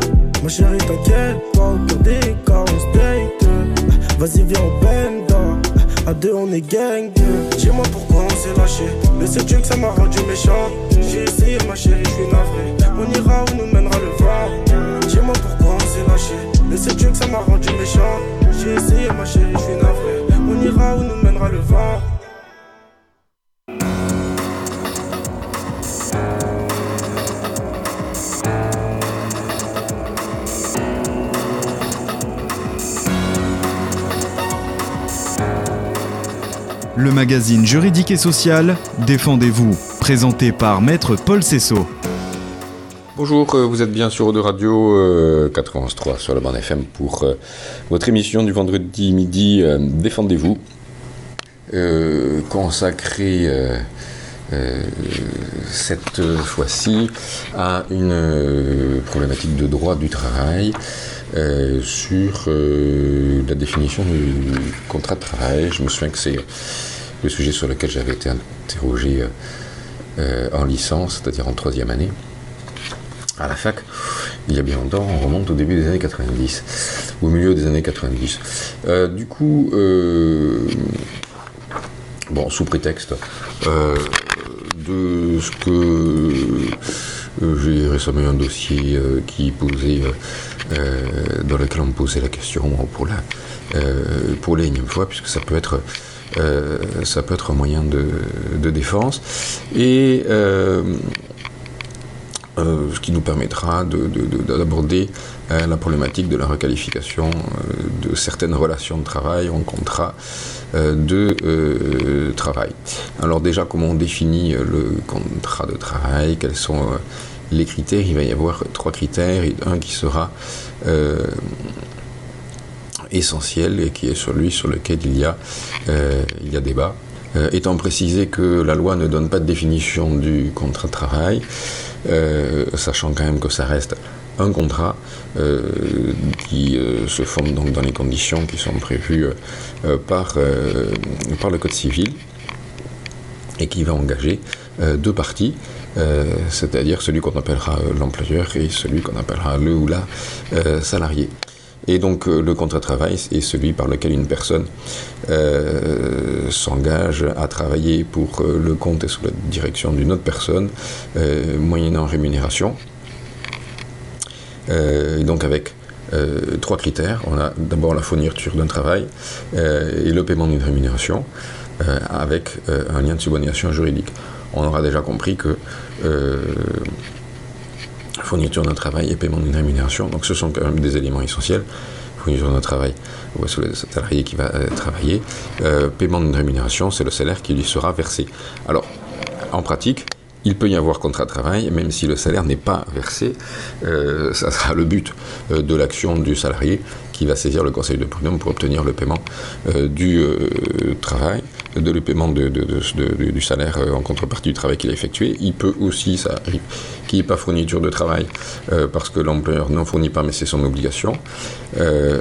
Ma chérie t'inquiète pas, au pire des cas on se date. Vas-y viens au benda, à deux on est gang. Dis-moi pourquoi on s'est lâché, mais sais-tu que ça m'a rendu méchant. J'ai essayé ma chérie, je suis navré. On ira où nous mènera le vent. Dis-moi pourquoi on s'est lâché, mais sais-tu que ça m'a rendu méchant. J'ai essayé ma chérie, je suis navré. On ira où nous mènera le vent. Le magazine juridique et social, Défendez-vous, présenté par Maître Paul Cessot. Bonjour, vous êtes bien sur Eau de Radio euh, quatre-vingt-onze virgule trois sur la bande F M pour euh, votre émission du vendredi midi euh, Défendez-vous, euh, consacrée euh, euh, cette fois-ci à une euh, problématique de droit du travail. Euh, sur euh, la définition du contrat de travail. Je me souviens que c'est le sujet sur lequel j'avais été interrogé euh, en licence, c'est-à-dire en troisième année, à la fac, il y a bien longtemps. On remonte au début des années quatre-vingt-dix, au milieu des années quatre-vingt-dix. Euh, du coup, euh, bon, sous prétexte euh, de ce que euh, j'ai récemment eu un dossier euh, qui posait euh, Euh, dans lequel on me posait la question pour la euh, pour l'énième fois, puisque ça peut être euh, ça peut être un moyen de, de défense, et euh, euh, ce qui nous permettra de, de, de, d'aborder euh, la problématique de la requalification euh, de certaines relations de travail en contrat euh, de euh, travail. Alors déjà, comment on définit le contrat de travail, quels sont euh, les critères? Il va y avoir trois critères, et un qui sera euh, essentiel et qui est celui sur lequel il y a, euh, il y a débat. Euh, étant précisé que la loi ne donne pas de définition du contrat de travail, euh, sachant quand même que ça reste un contrat euh, qui euh, se fonde donc dans les conditions qui sont prévues euh, par, euh, par le Code civil et qui va engager euh, deux parties. Euh, c'est-à-dire celui qu'on appellera euh, l'employeur et celui qu'on appellera le ou la euh, salarié. Et donc euh, le contrat de travail est celui par lequel une personne euh, s'engage à travailler pour euh, le compte et sous la direction d'une autre personne, euh, moyennant rémunération. Euh, et donc avec euh, trois critères. On a d'abord la fourniture d'un travail euh, et le paiement d'une rémunération, euh, avec euh, un lien de subordination juridique. On aura déjà compris que euh, fourniture d'un travail et paiement d'une rémunération, donc ce sont quand même des éléments essentiels. Fourniture d'un travail, c'est le salarié qui va euh, travailler. Euh, paiement d'une rémunération, c'est le salaire qui lui sera versé. Alors, en pratique, il peut y avoir contrat de travail, même si le salaire n'est pas versé. Euh, ça sera le but euh, de l'action du salarié qui va saisir le conseil de prud'homme pour obtenir le paiement euh, du euh, travail, de le paiement de, de, de, de, du salaire euh, en contrepartie du travail qu'il a effectué. Il peut aussi, ça arrive, qu'il n'y ait pas fourniture de travail euh, parce que l'employeur n'en fournit pas, mais c'est son obligation. Euh,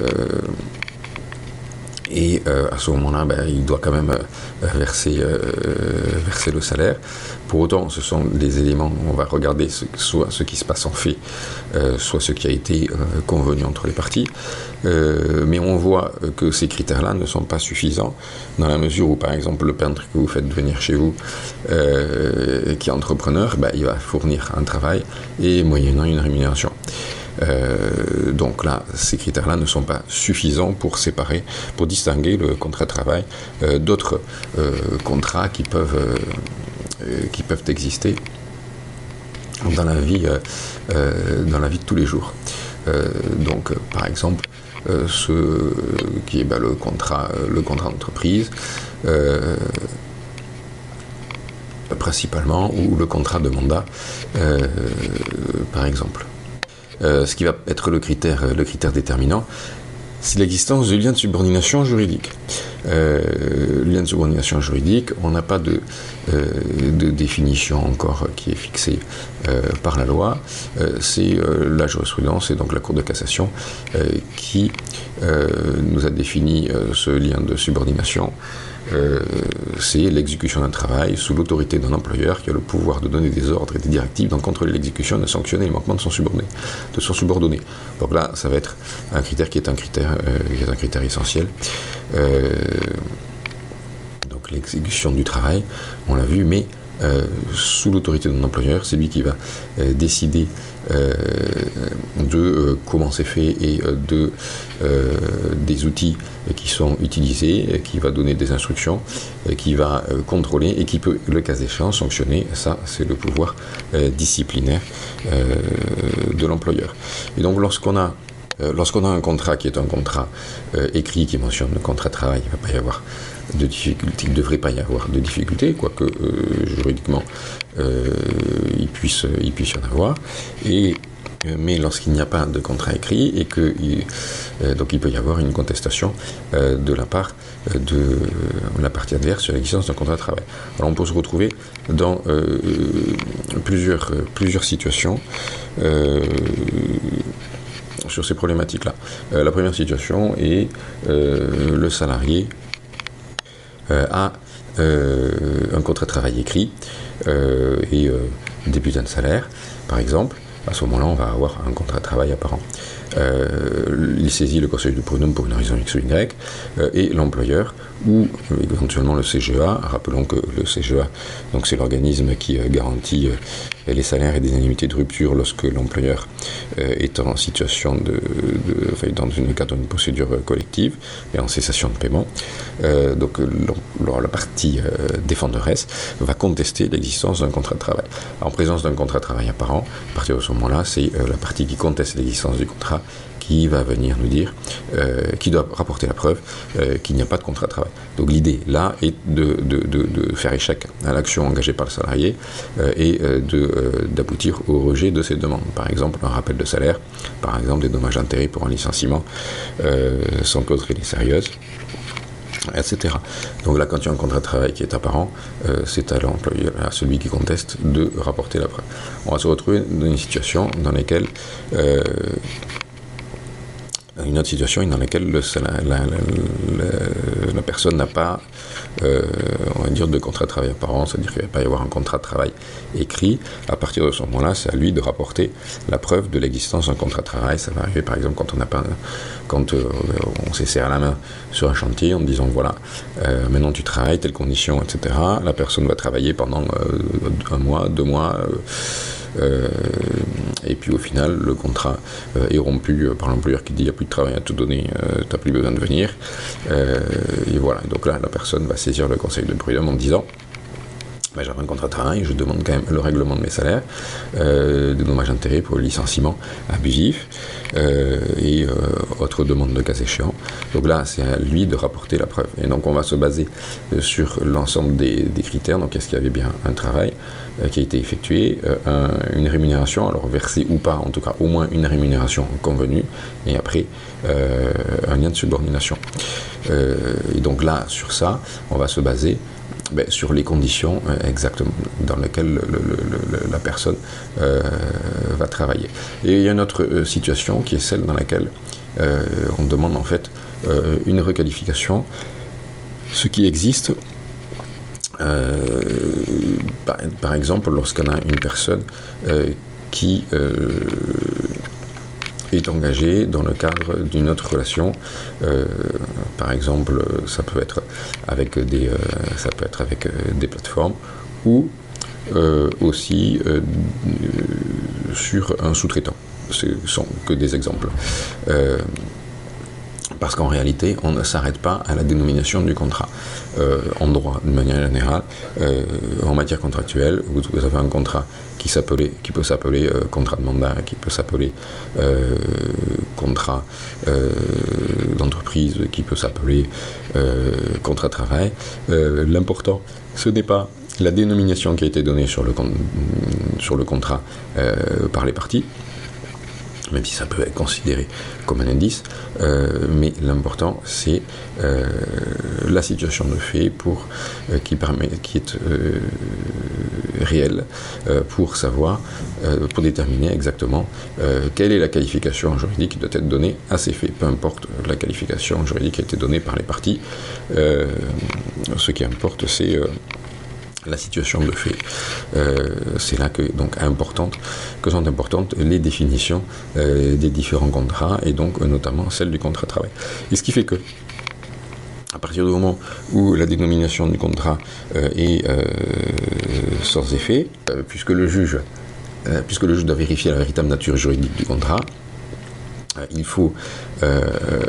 Et euh, à ce moment-là, ben, il doit quand même euh, verser, euh, verser le salaire. Pour autant, ce sont des éléments, on va regarder ce, soit ce qui se passe en fait, euh, soit ce qui a été euh, convenu entre les parties. Euh, mais on voit que ces critères-là ne sont pas suffisants, dans la mesure où, par exemple, le peintre que vous faites venir chez vous, euh, qui est entrepreneur, ben, il va fournir un travail et moyennant une rémunération. Euh, donc là, ces critères-là ne sont pas suffisants pour séparer, pour distinguer le contrat de travail euh, d'autres euh, contrats qui peuvent, euh, qui peuvent exister dans la vie, euh, euh, dans la vie de tous les jours. Euh, donc, euh, par exemple, euh, ce qui est bah, le contrat, euh, le contrat d'entreprise, euh, principalement, ou le contrat de mandat, euh, par exemple. Euh, ce qui va être le critère, le critère déterminant, c'est l'existence de liens de subordination juridique. Euh, lien de subordination juridique, on n'a pas de, euh, de définition encore qui est fixée euh, par la loi. Euh, c'est euh, la jurisprudence et donc la Cour de cassation euh, qui euh, nous a défini euh, ce lien de subordination. Euh, c'est l'exécution d'un travail sous l'autorité d'un employeur qui a le pouvoir de donner des ordres et des directives, d'en contrôler l'exécution et de sanctionner les manquements de son subordonné. De son subordonné. Donc là, ça va être un critère qui est un critère, euh, qui est un critère essentiel. Euh, donc l'exécution du travail, on l'a vu, mais euh, sous l'autorité d'un employeur, c'est lui qui va euh, décider euh, de euh, comment c'est fait et euh, de euh, des outils qui sont utilisés, qui va donner des instructions, qui va euh, contrôler et qui peut, le cas échéant, sanctionner. Ça, c'est le pouvoir euh, disciplinaire euh, de l'employeur. Et donc, lorsqu'on a Euh, lorsqu'on a un contrat qui est un contrat euh, écrit qui mentionne le contrat de travail, il ne va pas y avoir de difficulté, il ne devrait pas y avoir de difficulté, quoique euh, juridiquement euh, il puisse, il puisse y en avoir. Et, euh, mais lorsqu'il n'y a pas de contrat écrit et que il, euh, donc il peut y avoir une contestation euh, de la part de euh, la partie adverse sur l'existence d'un contrat de travail. Alors on peut se retrouver dans euh, plusieurs, euh, plusieurs situations. Euh, sur ces problématiques-là. Euh, la première situation est euh, le salarié euh, a euh, un contrat de travail écrit euh, et euh, débute un salaire, par exemple. À ce moment-là, on va avoir un contrat de travail apparent. Euh, il saisit le conseil de prud'homme pour une raison X ou Y, euh, et l'employeur, ou euh, éventuellement le C G E A. Rappelons que le C G E A, donc c'est l'organisme qui euh, garantit euh, les salaires et des indemnités de rupture lorsque l'employeur euh, est en situation de, de enfin, dans une cadre d'une procédure collective et en cessation de paiement. Euh, donc la partie euh, défenderesse va contester l'existence d'un contrat de travail. En présence d'un contrat de travail apparent, à partir de ce moment-là, c'est euh, la partie qui conteste l'existence du contrat qui va venir nous dire, euh, qui doit rapporter la preuve euh, qu'il n'y a pas de contrat de travail. Donc l'idée là est de, de, de, de faire échec à l'action engagée par le salarié euh, et euh, de, euh, d'aboutir au rejet de ses demandes. Par exemple, un rappel de salaire, par exemple des dommages d'intérêt pour un licenciement euh, sans cause réelle et sérieuse, et cetera. Donc là, quand il y a un contrat de travail qui est apparent, euh, c'est à l'employeur, à celui qui conteste, de rapporter la preuve. On va se retrouver dans une situation dans laquelle euh, une autre situation dans laquelle le, la, la, la, la personne n'a pas, euh, on va dire, de contrat de travail apparent, c'est-à-dire qu'il ne va pas y avoir un contrat de travail écrit. À partir de ce moment-là, c'est à lui de rapporter la preuve de l'existence d'un contrat de travail. Ça va arriver, par exemple, quand on n'a pas, quand euh, on s'est serré la main sur un chantier en disant voilà, euh, maintenant tu travailles, telles conditions, et cetera. La personne va travailler pendant euh, un mois, deux mois. Euh, Euh, et puis au final, le contrat euh, est rompu par l'employeur qui dit il n'y a plus de travail à te donner, euh, tu n'as plus besoin de venir. Euh, et voilà, donc là, la personne va saisir le conseil de prud'homme en disant ben, j'avais un contrat de travail, je demande quand même le règlement de mes salaires, euh, des dommages d'intérêt pour le licenciement abusif euh, et euh, autre demande de cas échéant. Donc là, c'est à lui de rapporter la preuve. Et donc on va se baser euh, sur l'ensemble des, des critères. Donc est-ce qu'il y avait bien un travail euh, qui a été effectué, euh, un, une rémunération, alors versée ou pas, en tout cas au moins une rémunération convenue, et après euh, un lien de subordination. Euh, et donc là, sur ça, on va se baser Ben, sur les conditions euh, exactement dans lesquelles le, le, le, la personne euh, va travailler. Et il y a une autre euh, situation qui est celle dans laquelle euh, on demande en fait euh, une requalification, ce qui existe euh, par, par exemple lorsqu'on a une personne euh, qui euh, est engagé dans le cadre d'une autre relation, euh, par exemple, ça peut être avec des, euh, ça peut être avec euh, des plateformes ou euh, aussi euh, sur un sous-traitant. Ce ne sont que des exemples. Euh, Parce qu'en réalité, on ne s'arrête pas à la dénomination du contrat. Euh, en droit, de manière générale, euh, en matière contractuelle, vous, vous avez un contrat qui, qui peut s'appeler euh, contrat de mandat, qui peut s'appeler euh, contrat euh, d'entreprise, qui peut s'appeler euh, contrat de travail. Euh, l'important, ce n'est pas la dénomination qui a été donnée sur le, sur le contrat euh, par les parties, même si ça peut être considéré comme un indice, euh, mais l'important c'est euh, la situation de fait pour, euh, qui, permet, qui est euh, réelle euh, pour savoir, euh, pour déterminer exactement euh, quelle est la qualification juridique qui doit être donnée à ces faits, peu importe la qualification juridique qui a été donnée par les parties, euh, ce qui importe c'est euh, la situation de fait. Euh, c'est là que, donc, importante, que sont importantes les définitions euh, des différents contrats et donc euh, notamment celle du contrat de travail. Et ce qui fait que, à partir du moment où la dénomination du contrat euh, est euh, sans effet, euh, puisque le juge, euh, puisque le juge doit vérifier la véritable nature juridique du contrat, euh, il faut euh,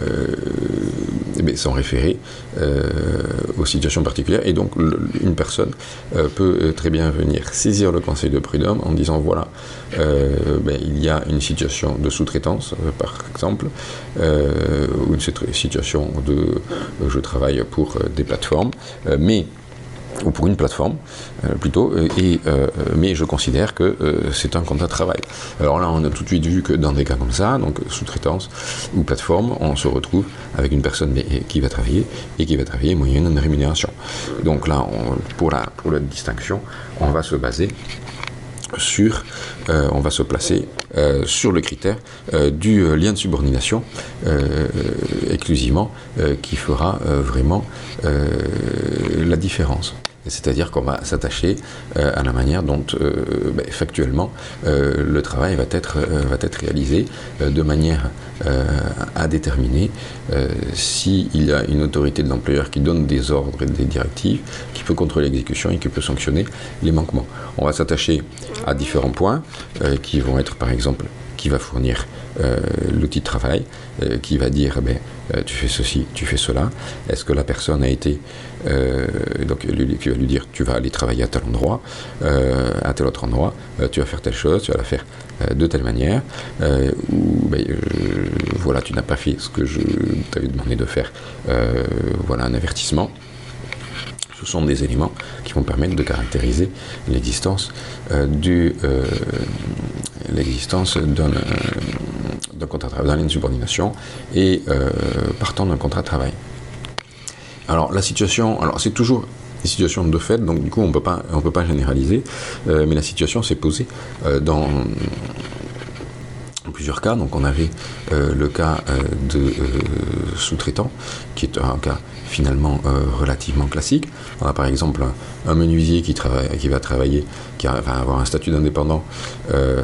eh bien, s'en référer euh, aux situations particulières et donc le, une personne euh, peut euh, très bien venir saisir le conseil de prud'homme en disant voilà euh, ben, il y a une situation de sous-traitance euh, par exemple euh, ou une situation de euh, je travaille pour euh, des plateformes euh, mais ou pour une plateforme euh, plutôt, et, euh, mais je considère que euh, c'est un contrat de travail. Alors là, on a tout de suite vu que dans des cas comme ça, donc sous-traitance ou plateforme, on se retrouve avec une personne qui va travailler et qui va travailler moyennant une rémunération. Donc là, on, pour, la, pour la distinction, on va se baser sur, euh, on va se placer euh, sur le critère euh, du euh, lien de subordination euh, exclusivement euh, qui fera euh, vraiment euh, la différence. C'est-à-dire qu'on va s'attacher euh, à la manière dont euh, ben, factuellement euh, le travail va être, euh, va être réalisé euh, de manière euh, à déterminer euh, s'il y a une autorité de l'employeur qui donne des ordres et des directives, qui peut contrôler l'exécution et qui peut sanctionner les manquements. On va s'attacher à différents points euh, qui vont être par exemple qui va fournir euh, l'outil de travail, euh, qui va dire ben, euh, tu fais ceci, tu fais cela. Est-ce que la personne a été euh, donc lui, qui va lui dire tu vas aller travailler à tel endroit, euh, à tel autre endroit, euh, tu vas faire telle chose, tu vas la faire euh, de telle manière, euh, ou ben, euh, voilà tu n'as pas fait ce que je t'avais demandé de faire, euh, voilà un avertissement. Ce sont des éléments qui vont permettre de caractériser l'existence euh, du euh, l'existence d'un, euh, d'un contrat de travail, d'un lien de subordination et euh, partant d'un contrat de travail. Alors la situation, alors c'est toujours des situations de fait, donc du coup on peut pas on peut pas généraliser, euh, mais la situation s'est posée euh, dans plusieurs cas. Donc on avait euh, le cas euh, de euh, sous-traitant, qui est un cas finalement euh, relativement classique. On a par exemple un, un menuisier qui, travaille, qui va travailler, qui va avoir un statut d'indépendant, euh,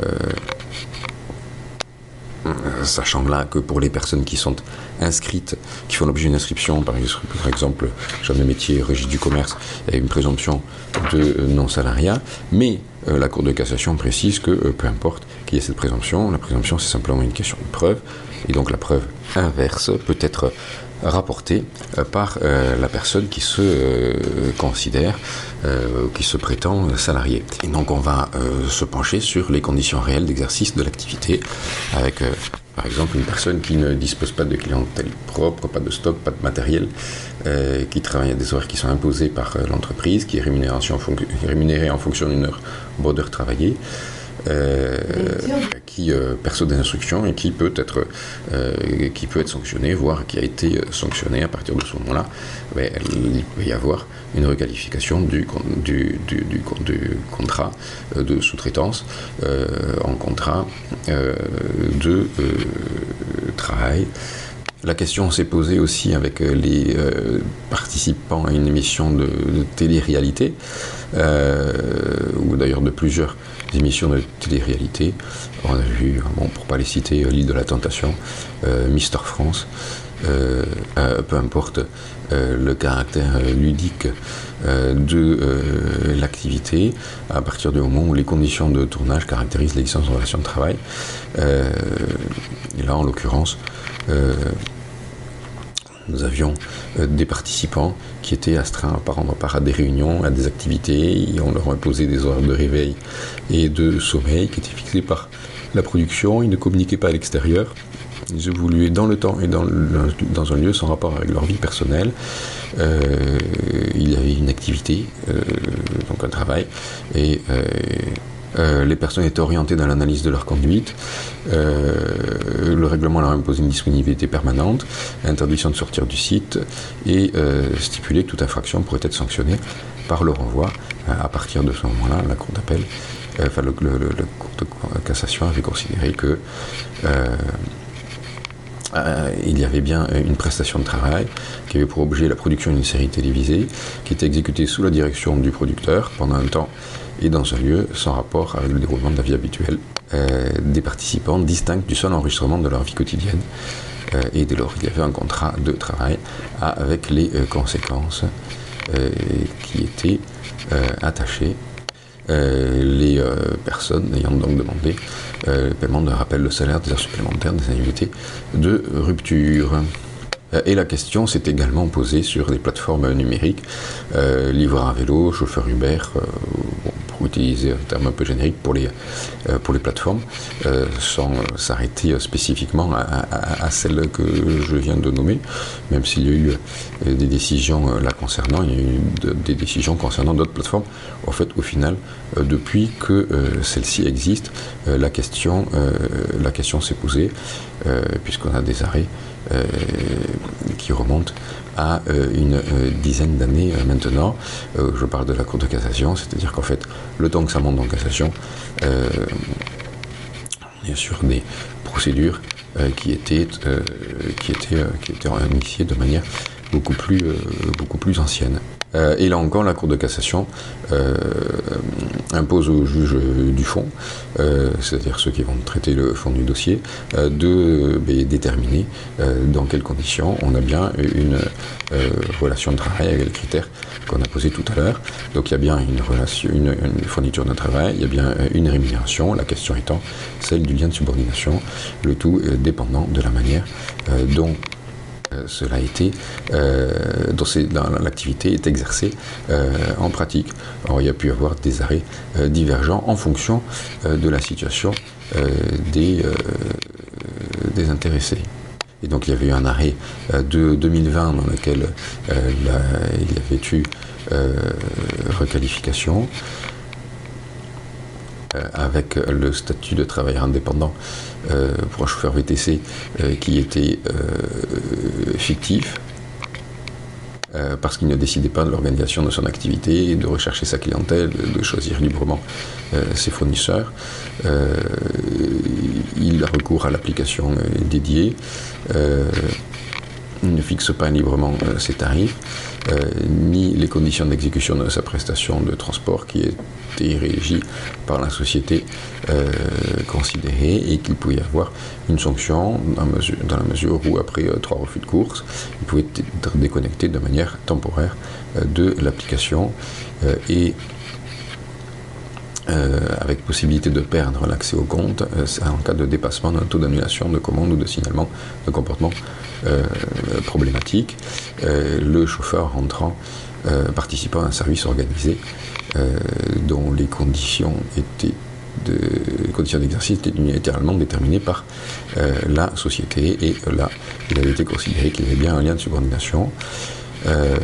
sachant là que pour les personnes qui sont inscrites, qui font l'objet d'une inscription, par exemple, genre de métier, registre du commerce, il y a une présomption de non-salariat, mais euh, la Cour de cassation précise que euh, peu importe qu'il y ait cette présomption, la présomption c'est simplement une question de preuve, et donc la preuve inverse peut être rapportée euh, par euh, la personne qui se euh, considère, euh, qui se prétend salarié. Et donc on va euh, se pencher sur les conditions réelles d'exercice de l'activité, avec euh, par exemple une personne qui ne dispose pas de clientèle propre, pas de stock, pas de matériel, euh, qui travaille à des horaires qui sont imposés par euh, l'entreprise, qui est rémunérée en, fon- rémunérée en fonction d'une heure ou d'heure travaillée, Euh, qui euh, perçoit des instructions et qui peut être euh, qui peut être sanctionné, voire qui a été sanctionné. À partir de ce moment-là, ben, il peut y avoir une requalification du, du, du, du, du contrat de sous-traitance euh, en contrat euh, de euh, travail. La question s'est posée aussi avec les euh, participants à une émission de, de télé-réalité, euh, ou d'ailleurs de plusieurs émissions de télé-réalité. On a vu, bon, pour ne pas les citer, l'île de la Tentation, euh, Mister France, euh, euh, peu importe euh, le caractère ludique euh, de euh, l'activité, à partir du moment où les conditions de tournage caractérisent l'existence de relations de travail. Euh, et là, en l'occurrence, euh, nous avions euh, des participants qui étaient astreints à prendre part à des réunions, à des activités, et on leur imposait des horaires de réveil et de sommeil qui étaient fixés par la production. Ils ne communiquaient pas à l'extérieur, ils évoluaient dans le temps et dans, le, dans un lieu sans rapport avec leur vie personnelle. Euh, il y avait une activité, euh, donc un travail, et euh, Euh, les personnes étaient orientées dans l'analyse de leur conduite. Euh, le règlement leur impose une disponibilité permanente, l'interdiction de sortir du site et euh, stipulait que toute infraction pourrait être sanctionnée par le renvoi. À partir de ce moment-là, la Cour d'appel, euh, enfin le, le, le, le Cour de cassation avait considéré que euh, Euh, il y avait bien une prestation de travail qui avait pour objet la production d'une série télévisée qui était exécutée sous la direction du producteur pendant un temps et dans un lieu sans rapport avec le déroulement de la vie habituelle euh, des participants, distincts du seul enregistrement de leur vie quotidienne. Euh, et dès lors, il y avait un contrat de travail à, avec les euh, conséquences euh, qui étaient euh, attachées. Euh, les euh, personnes ayant donc demandé euh, le paiement d'un rappel de salaire, des heures supplémentaires, des indemnités de rupture. Euh, et la question s'est également posée sur les plateformes numériques, euh, livreur à vélo, chauffeur Uber, euh, bon, pour utiliser un terme un peu générique pour les, euh, pour les plateformes, euh, sans euh, s'arrêter spécifiquement à, à, à celle que je viens de nommer, même s'il y a eu euh, des décisions euh, là concernant, il y a eu de, des décisions concernant d'autres plateformes. En fait, au final, euh, depuis que euh, celle-ci existe, euh, la question, euh, la question s'est posée, euh, puisqu'on a des arrêts euh, qui remontent à euh, une euh, dizaine d'années euh, maintenant. Euh, je parle de la Cour de cassation, c'est-à-dire qu'en fait, le temps que ça monte en cassation, euh, on est sur des procédures euh, qui étaient, euh, qui étaient, euh, qui étaient initiées de manière beaucoup plus, euh, beaucoup plus ancienne. Euh, et là encore, la Cour de cassation euh, impose aux juges du fond, euh, c'est-à-dire ceux qui vont traiter le fond du dossier, euh, de euh, déterminer euh, dans quelles conditions on a bien une euh, relation de travail avec les critères qu'on a posés tout à l'heure. Donc il y a bien une, relation, une, une fourniture de travail, il y a bien une rémunération, la question étant celle du lien de subordination, le tout euh, dépendant de la manière euh, dont cela a été, euh, dont, dans l'activité est exercée euh, en pratique. Alors, il y a pu y avoir des arrêts euh, divergents en fonction euh, de la situation euh, des, euh, des intéressés. Et donc il y avait eu un arrêt euh, de deux mille vingt dans lequel euh, la, il y avait eu euh, requalification avec le statut de travailleur indépendant euh, pour un chauffeur V T C euh, qui était euh, fictif euh, parce qu'il ne décidait pas de l'organisation de son activité, de rechercher sa clientèle, de choisir librement euh, ses fournisseurs. Euh, il a recours à l'application euh, dédiée. Euh, il ne fixe pas librement euh, ses tarifs, euh, ni les conditions d'exécution de sa prestation de transport qui était régie par la société euh, considérée, et qu'il pouvait y avoir une sanction dans, mesure, dans la mesure où, après euh, trois refus de course, il pouvait être déconnecté de manière temporaire euh, de l'application euh, et Euh, avec possibilité de perdre l'accès au compte euh, en cas de dépassement d'un taux d'annulation de commande ou de signalement de comportement euh, problématique. Euh, le chauffeur rentrant euh, participant à un service organisé euh, dont les conditions étaient de, les conditions d'exercice étaient unilatéralement déterminées par euh, la société, et euh, là il avait été considéré qu'il y avait bien un lien de subordination. Euh,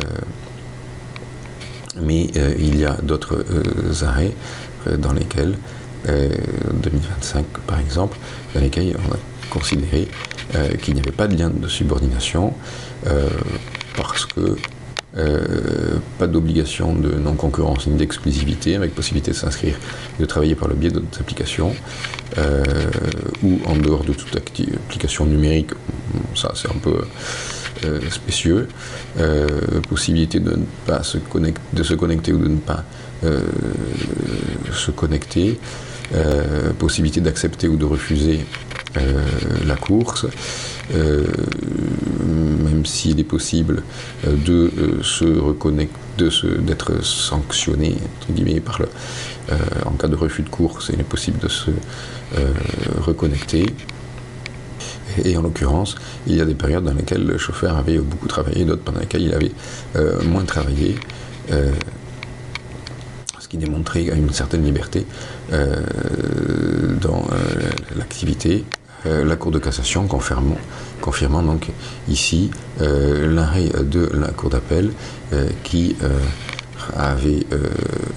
mais euh, il y a d'autres euh, arrêts dans lesquels, euh, deux mille vingt-cinq par exemple, dans lesquels on a considéré euh, qu'il n'y avait pas de lien de subordination euh, parce que euh, pas d'obligation de non-concurrence ni d'exclusivité, avec possibilité de s'inscrire et de travailler par le biais d'autres applications euh, ou en dehors de toute acti- application numérique. Ça c'est un peu euh, spécieux. Euh, possibilité de ne pas se connecter, de se connecter ou de ne pas Euh, se connecter, euh, possibilité d'accepter ou de refuser euh, la course, euh, même s'il est possible euh, de euh, se reconnecter, de se, d'être sanctionné entre guillemets par le, euh, en cas de refus de course, il est possible de se euh, reconnecter. Et en l'occurrence, il y a des périodes dans lesquelles le chauffeur avait beaucoup travaillé, d'autres pendant lesquelles il avait euh, moins travaillé. Euh, qui démontrait une certaine liberté euh, dans euh, l'activité. Euh, la Cour de cassation confirmant, confirmant donc ici euh, l'arrêt de la Cour d'appel euh, qui euh, avait euh,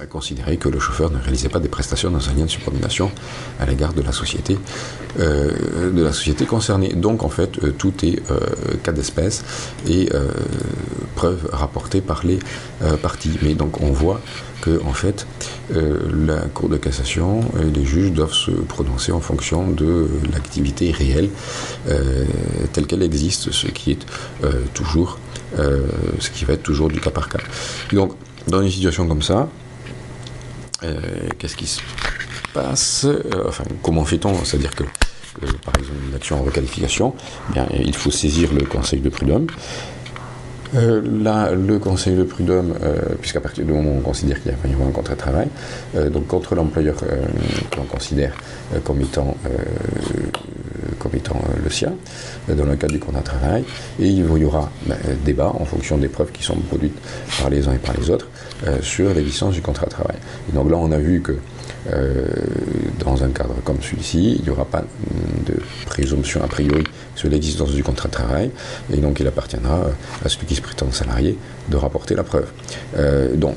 considérer que le chauffeur ne réalisait pas des prestations dans un lien de subordination à l'égard de la société, euh, de la société concernée. Donc en fait, euh, tout est euh, cas d'espèce et euh, preuve rapportée par les euh, parties. Mais donc on voit que en fait, euh, la Cour de cassation et les juges doivent se prononcer en fonction de l'activité réelle euh, telle qu'elle existe, ce qui est euh, toujours, euh, ce qui va être toujours du cas par cas. Et donc, dans une situation comme ça, euh, qu'est-ce qui se passe euh, Enfin, comment fait-on ? C'est-à-dire que, euh, par exemple, une action en requalification, eh bien, il faut saisir le conseil de prud'homme. Euh, là, le conseil de prud'homme, euh, puisqu'à partir du moment où on considère qu'il y a un contrat de travail, euh, donc contre l'employeur euh, que l'on considère euh, comme étant, euh, comme étant euh, le sien, euh, dans le cadre du contrat de travail, et il y aura ben, débat en fonction des preuves qui sont produites par les uns et par les autres euh, sur l'existence du contrat de travail. Et donc là, on a vu que Euh, dans un cadre comme celui-ci, il n'y aura pas de présomption a priori sur l'existence du contrat de travail, et donc il appartiendra à celui qui se prétend salarié de rapporter la preuve. Euh, donc,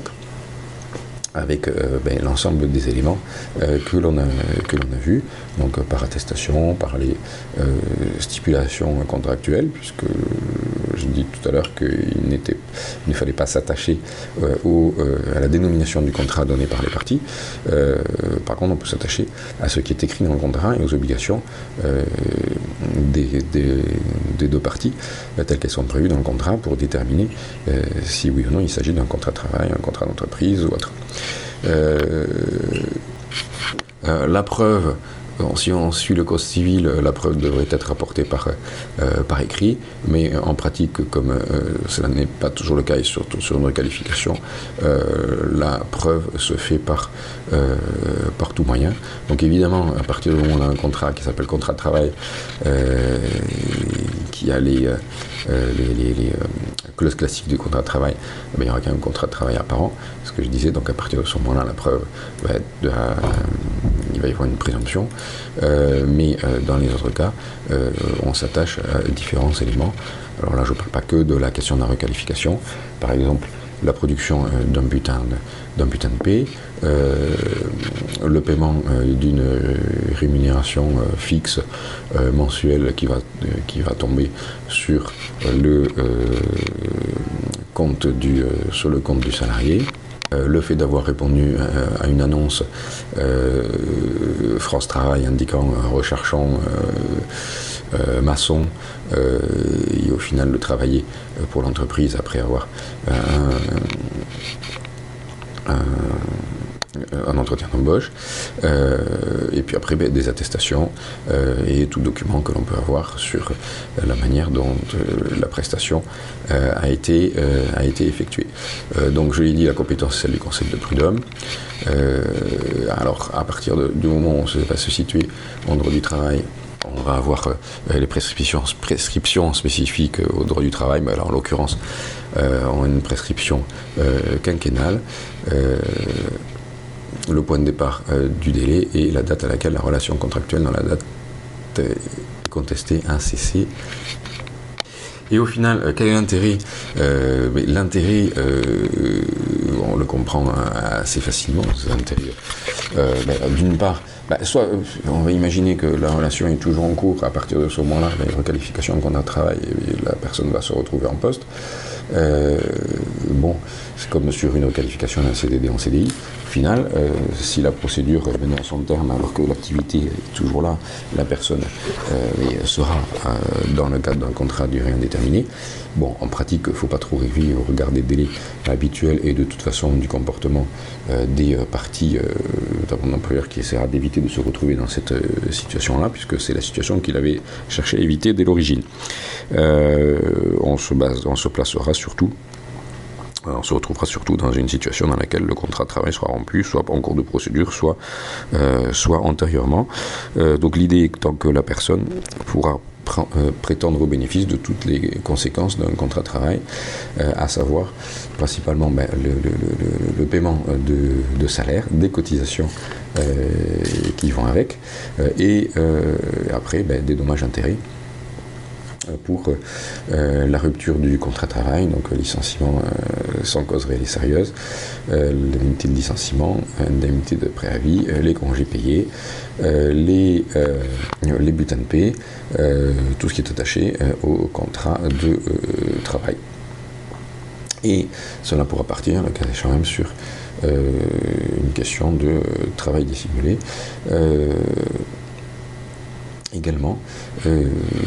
avec euh, ben, l'ensemble des éléments euh, que l'on a que l'on a vus, donc euh, par attestation, par les euh, stipulations contractuelles, puisque euh, je dis tout à l'heure qu'il n'était, il ne fallait pas s'attacher euh, au, euh, à la dénomination du contrat donné par les parties. Euh, par contre, on peut s'attacher à ce qui est écrit dans le contrat et aux obligations euh, des, des, des deux parties, euh, telles qu'elles sont prévues dans le contrat, pour déterminer euh, si oui ou non il s'agit d'un contrat de travail, un contrat d'entreprise ou autre. Euh, euh, la preuve, bon, si on suit le code civil, la preuve devrait être apportée par, euh, par écrit, mais en pratique, comme euh, cela n'est pas toujours le cas, et surtout sur une requalification, euh, la preuve se fait par, euh, par tout moyen. Donc évidemment, à partir du moment où on a un contrat qui s'appelle contrat de travail, euh, qui a les, euh, les, les, les euh, clauses classiques du contrat de travail, eh bien, il n'y aura qu'un contrat de travail apparent, ce que je disais. Donc à partir de ce moment-là, la preuve va être de la, euh, il va y avoir une présomption, euh, mais euh, dans les autres cas, euh, on s'attache à différents éléments. Alors là, je ne parle pas que de la question de la requalification. Par exemple, la production euh, d'un butin de, d'un butin de paie, euh, le paiement euh, d'une rémunération euh, fixe euh, mensuelle qui va, euh, qui va tomber sur le euh, compte du, euh, sur le compte du salarié. Euh, le fait d'avoir répondu à, à une annonce euh, France Travail indiquant euh, recherchant euh, euh, maçon euh, et au final de travailler pour l'entreprise après avoir euh, un, un, un entretien d'embauche, euh, et puis après ben, des attestations euh, et tout document que l'on peut avoir sur euh, la manière dont euh, la prestation euh, a, été, euh, a été effectuée. Euh, donc je l'ai dit, la compétence c'est celle du conseil de prud'homme. Euh, alors à partir de, du moment où on va se situer en droit du travail, on va avoir euh, les prescriptions, prescriptions spécifiques au droit du travail, mais alors en l'occurrence euh, on a une prescription euh, quinquennale, euh, le point de départ euh, du délai et la date à laquelle la relation contractuelle dans la date est contestée a cessé. Et au final, euh, quel est l'intérêt euh, mais L'intérêt, euh, on le comprend assez facilement, c'est l'intérêt. Euh, ben, d'une part, ben, soit on va imaginer que la relation est toujours en cours, à partir de ce moment-là, la requalification qu'on a de travail, et la personne va se retrouver en poste. Euh, bon, c'est comme sur une requalification d'un C D D en C D I. Au final, euh, si la procédure mène à son terme alors que l'activité est toujours là, la personne euh, sera euh, dans le cadre d'un contrat à durée indéterminée. Bon, en pratique, il ne faut pas trop rêver au regard des délais habituels et de toute façon du comportement euh, des euh, parties, euh, notamment l'employeur qui essaiera d'éviter de se retrouver dans cette euh, situation-là, puisque c'est la situation qu'il avait cherché à éviter dès l'origine. Euh, on se base, on se placera surtout on se retrouvera surtout dans une situation dans laquelle le contrat de travail sera rompu, soit en cours de procédure, soit, euh, soit antérieurement. Euh, donc l'idée étant que la personne pourra pr- euh, prétendre au bénéfice de toutes les conséquences d'un contrat de travail, euh, à savoir principalement ben, le, le, le, le paiement de, de salaire, des cotisations euh, qui vont avec, euh, et euh, après ben, des dommages intérêts pour euh, la rupture du contrat de travail, donc licenciement euh, sans cause réelle et sérieuse, euh, l'indemnité de licenciement, l'indemnité de préavis, euh, les congés payés, euh, les, euh, les bulletins de paie, euh, tout ce qui est attaché euh, au contrat de euh, travail. Et cela pourra partir, le cas échéant même, sur euh, une question de euh, travail dissimulé. Euh, également, euh,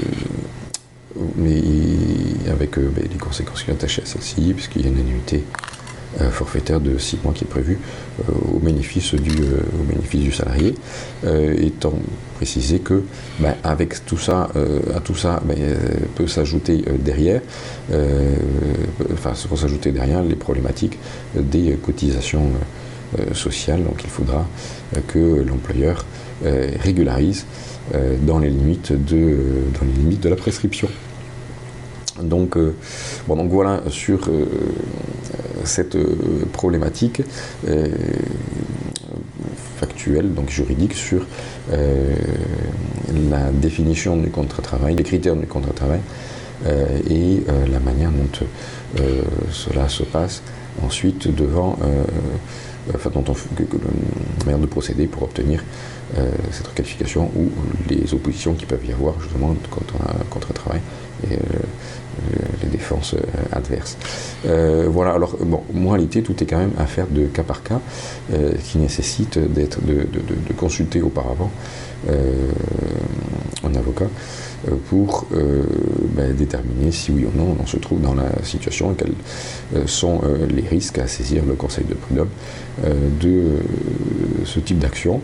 mais avec euh, ben, les conséquences qui sont attachées à celle-ci, puisqu'il y a une annuité euh, forfaitaire de six mois qui est prévue euh, au, bénéfice du, euh, au bénéfice du salarié, euh, étant précisé que ben, avec tout ça, euh, à tout ça ben, euh, peut s'ajouter euh, derrière, euh, enfin peut s'ajouter derrière les problématiques des cotisations euh, sociales. Donc il faudra euh, que l'employeur euh, régularise euh, dans les limites de euh, dans les limites de la prescription. Donc, euh, bon, donc voilà sur euh, cette euh, problématique euh, factuelle, donc juridique, sur euh, la définition du contrat de travail, les critères du contrat de travail euh, et euh, la manière dont euh, cela se passe ensuite devant, euh, enfin, dont on, que, que, la manière de procéder pour obtenir euh, cette requalification ou les oppositions qui peuvent y avoir justement quand on a un contrat de travail et euh, les défenses adverses. Euh, voilà, alors, bon, moralité, tout est quand même affaire de cas par cas, euh, qui nécessite d'être, de, de, de consulter auparavant euh, un avocat euh, pour euh, ben, déterminer si oui ou non on se trouve dans la situation et quels euh, sont euh, les risques à saisir le conseil de prud'homme euh, de euh, ce type d'action.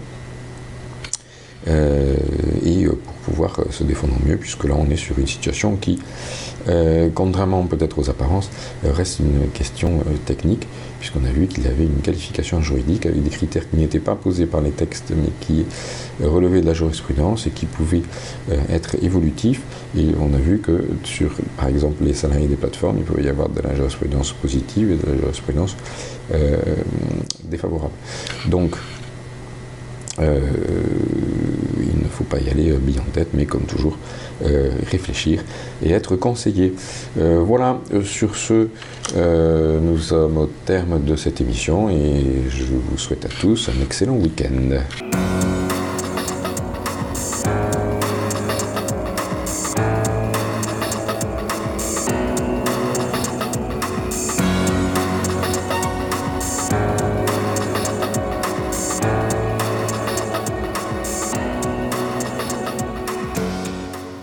Euh, et pour pouvoir se défendre mieux, puisque là on est sur une situation qui, euh, contrairement peut-être aux apparences, reste une question euh, technique, puisqu'on a vu qu'il avait une qualification juridique avec des critères qui n'étaient pas posés par les textes, mais qui euh, relevaient de la jurisprudence et qui pouvaient euh, être évolutifs. Et on a vu que sur, par exemple, les salariés des plateformes, il pouvait y avoir de la jurisprudence positive et de la jurisprudence euh, défavorable. Donc, Euh, il ne faut pas y aller bille en tête, mais comme toujours, euh, réfléchir et être conseillé. Euh, voilà, euh, sur ce, euh, nous sommes au terme de cette émission et je vous souhaite à tous un excellent week-end.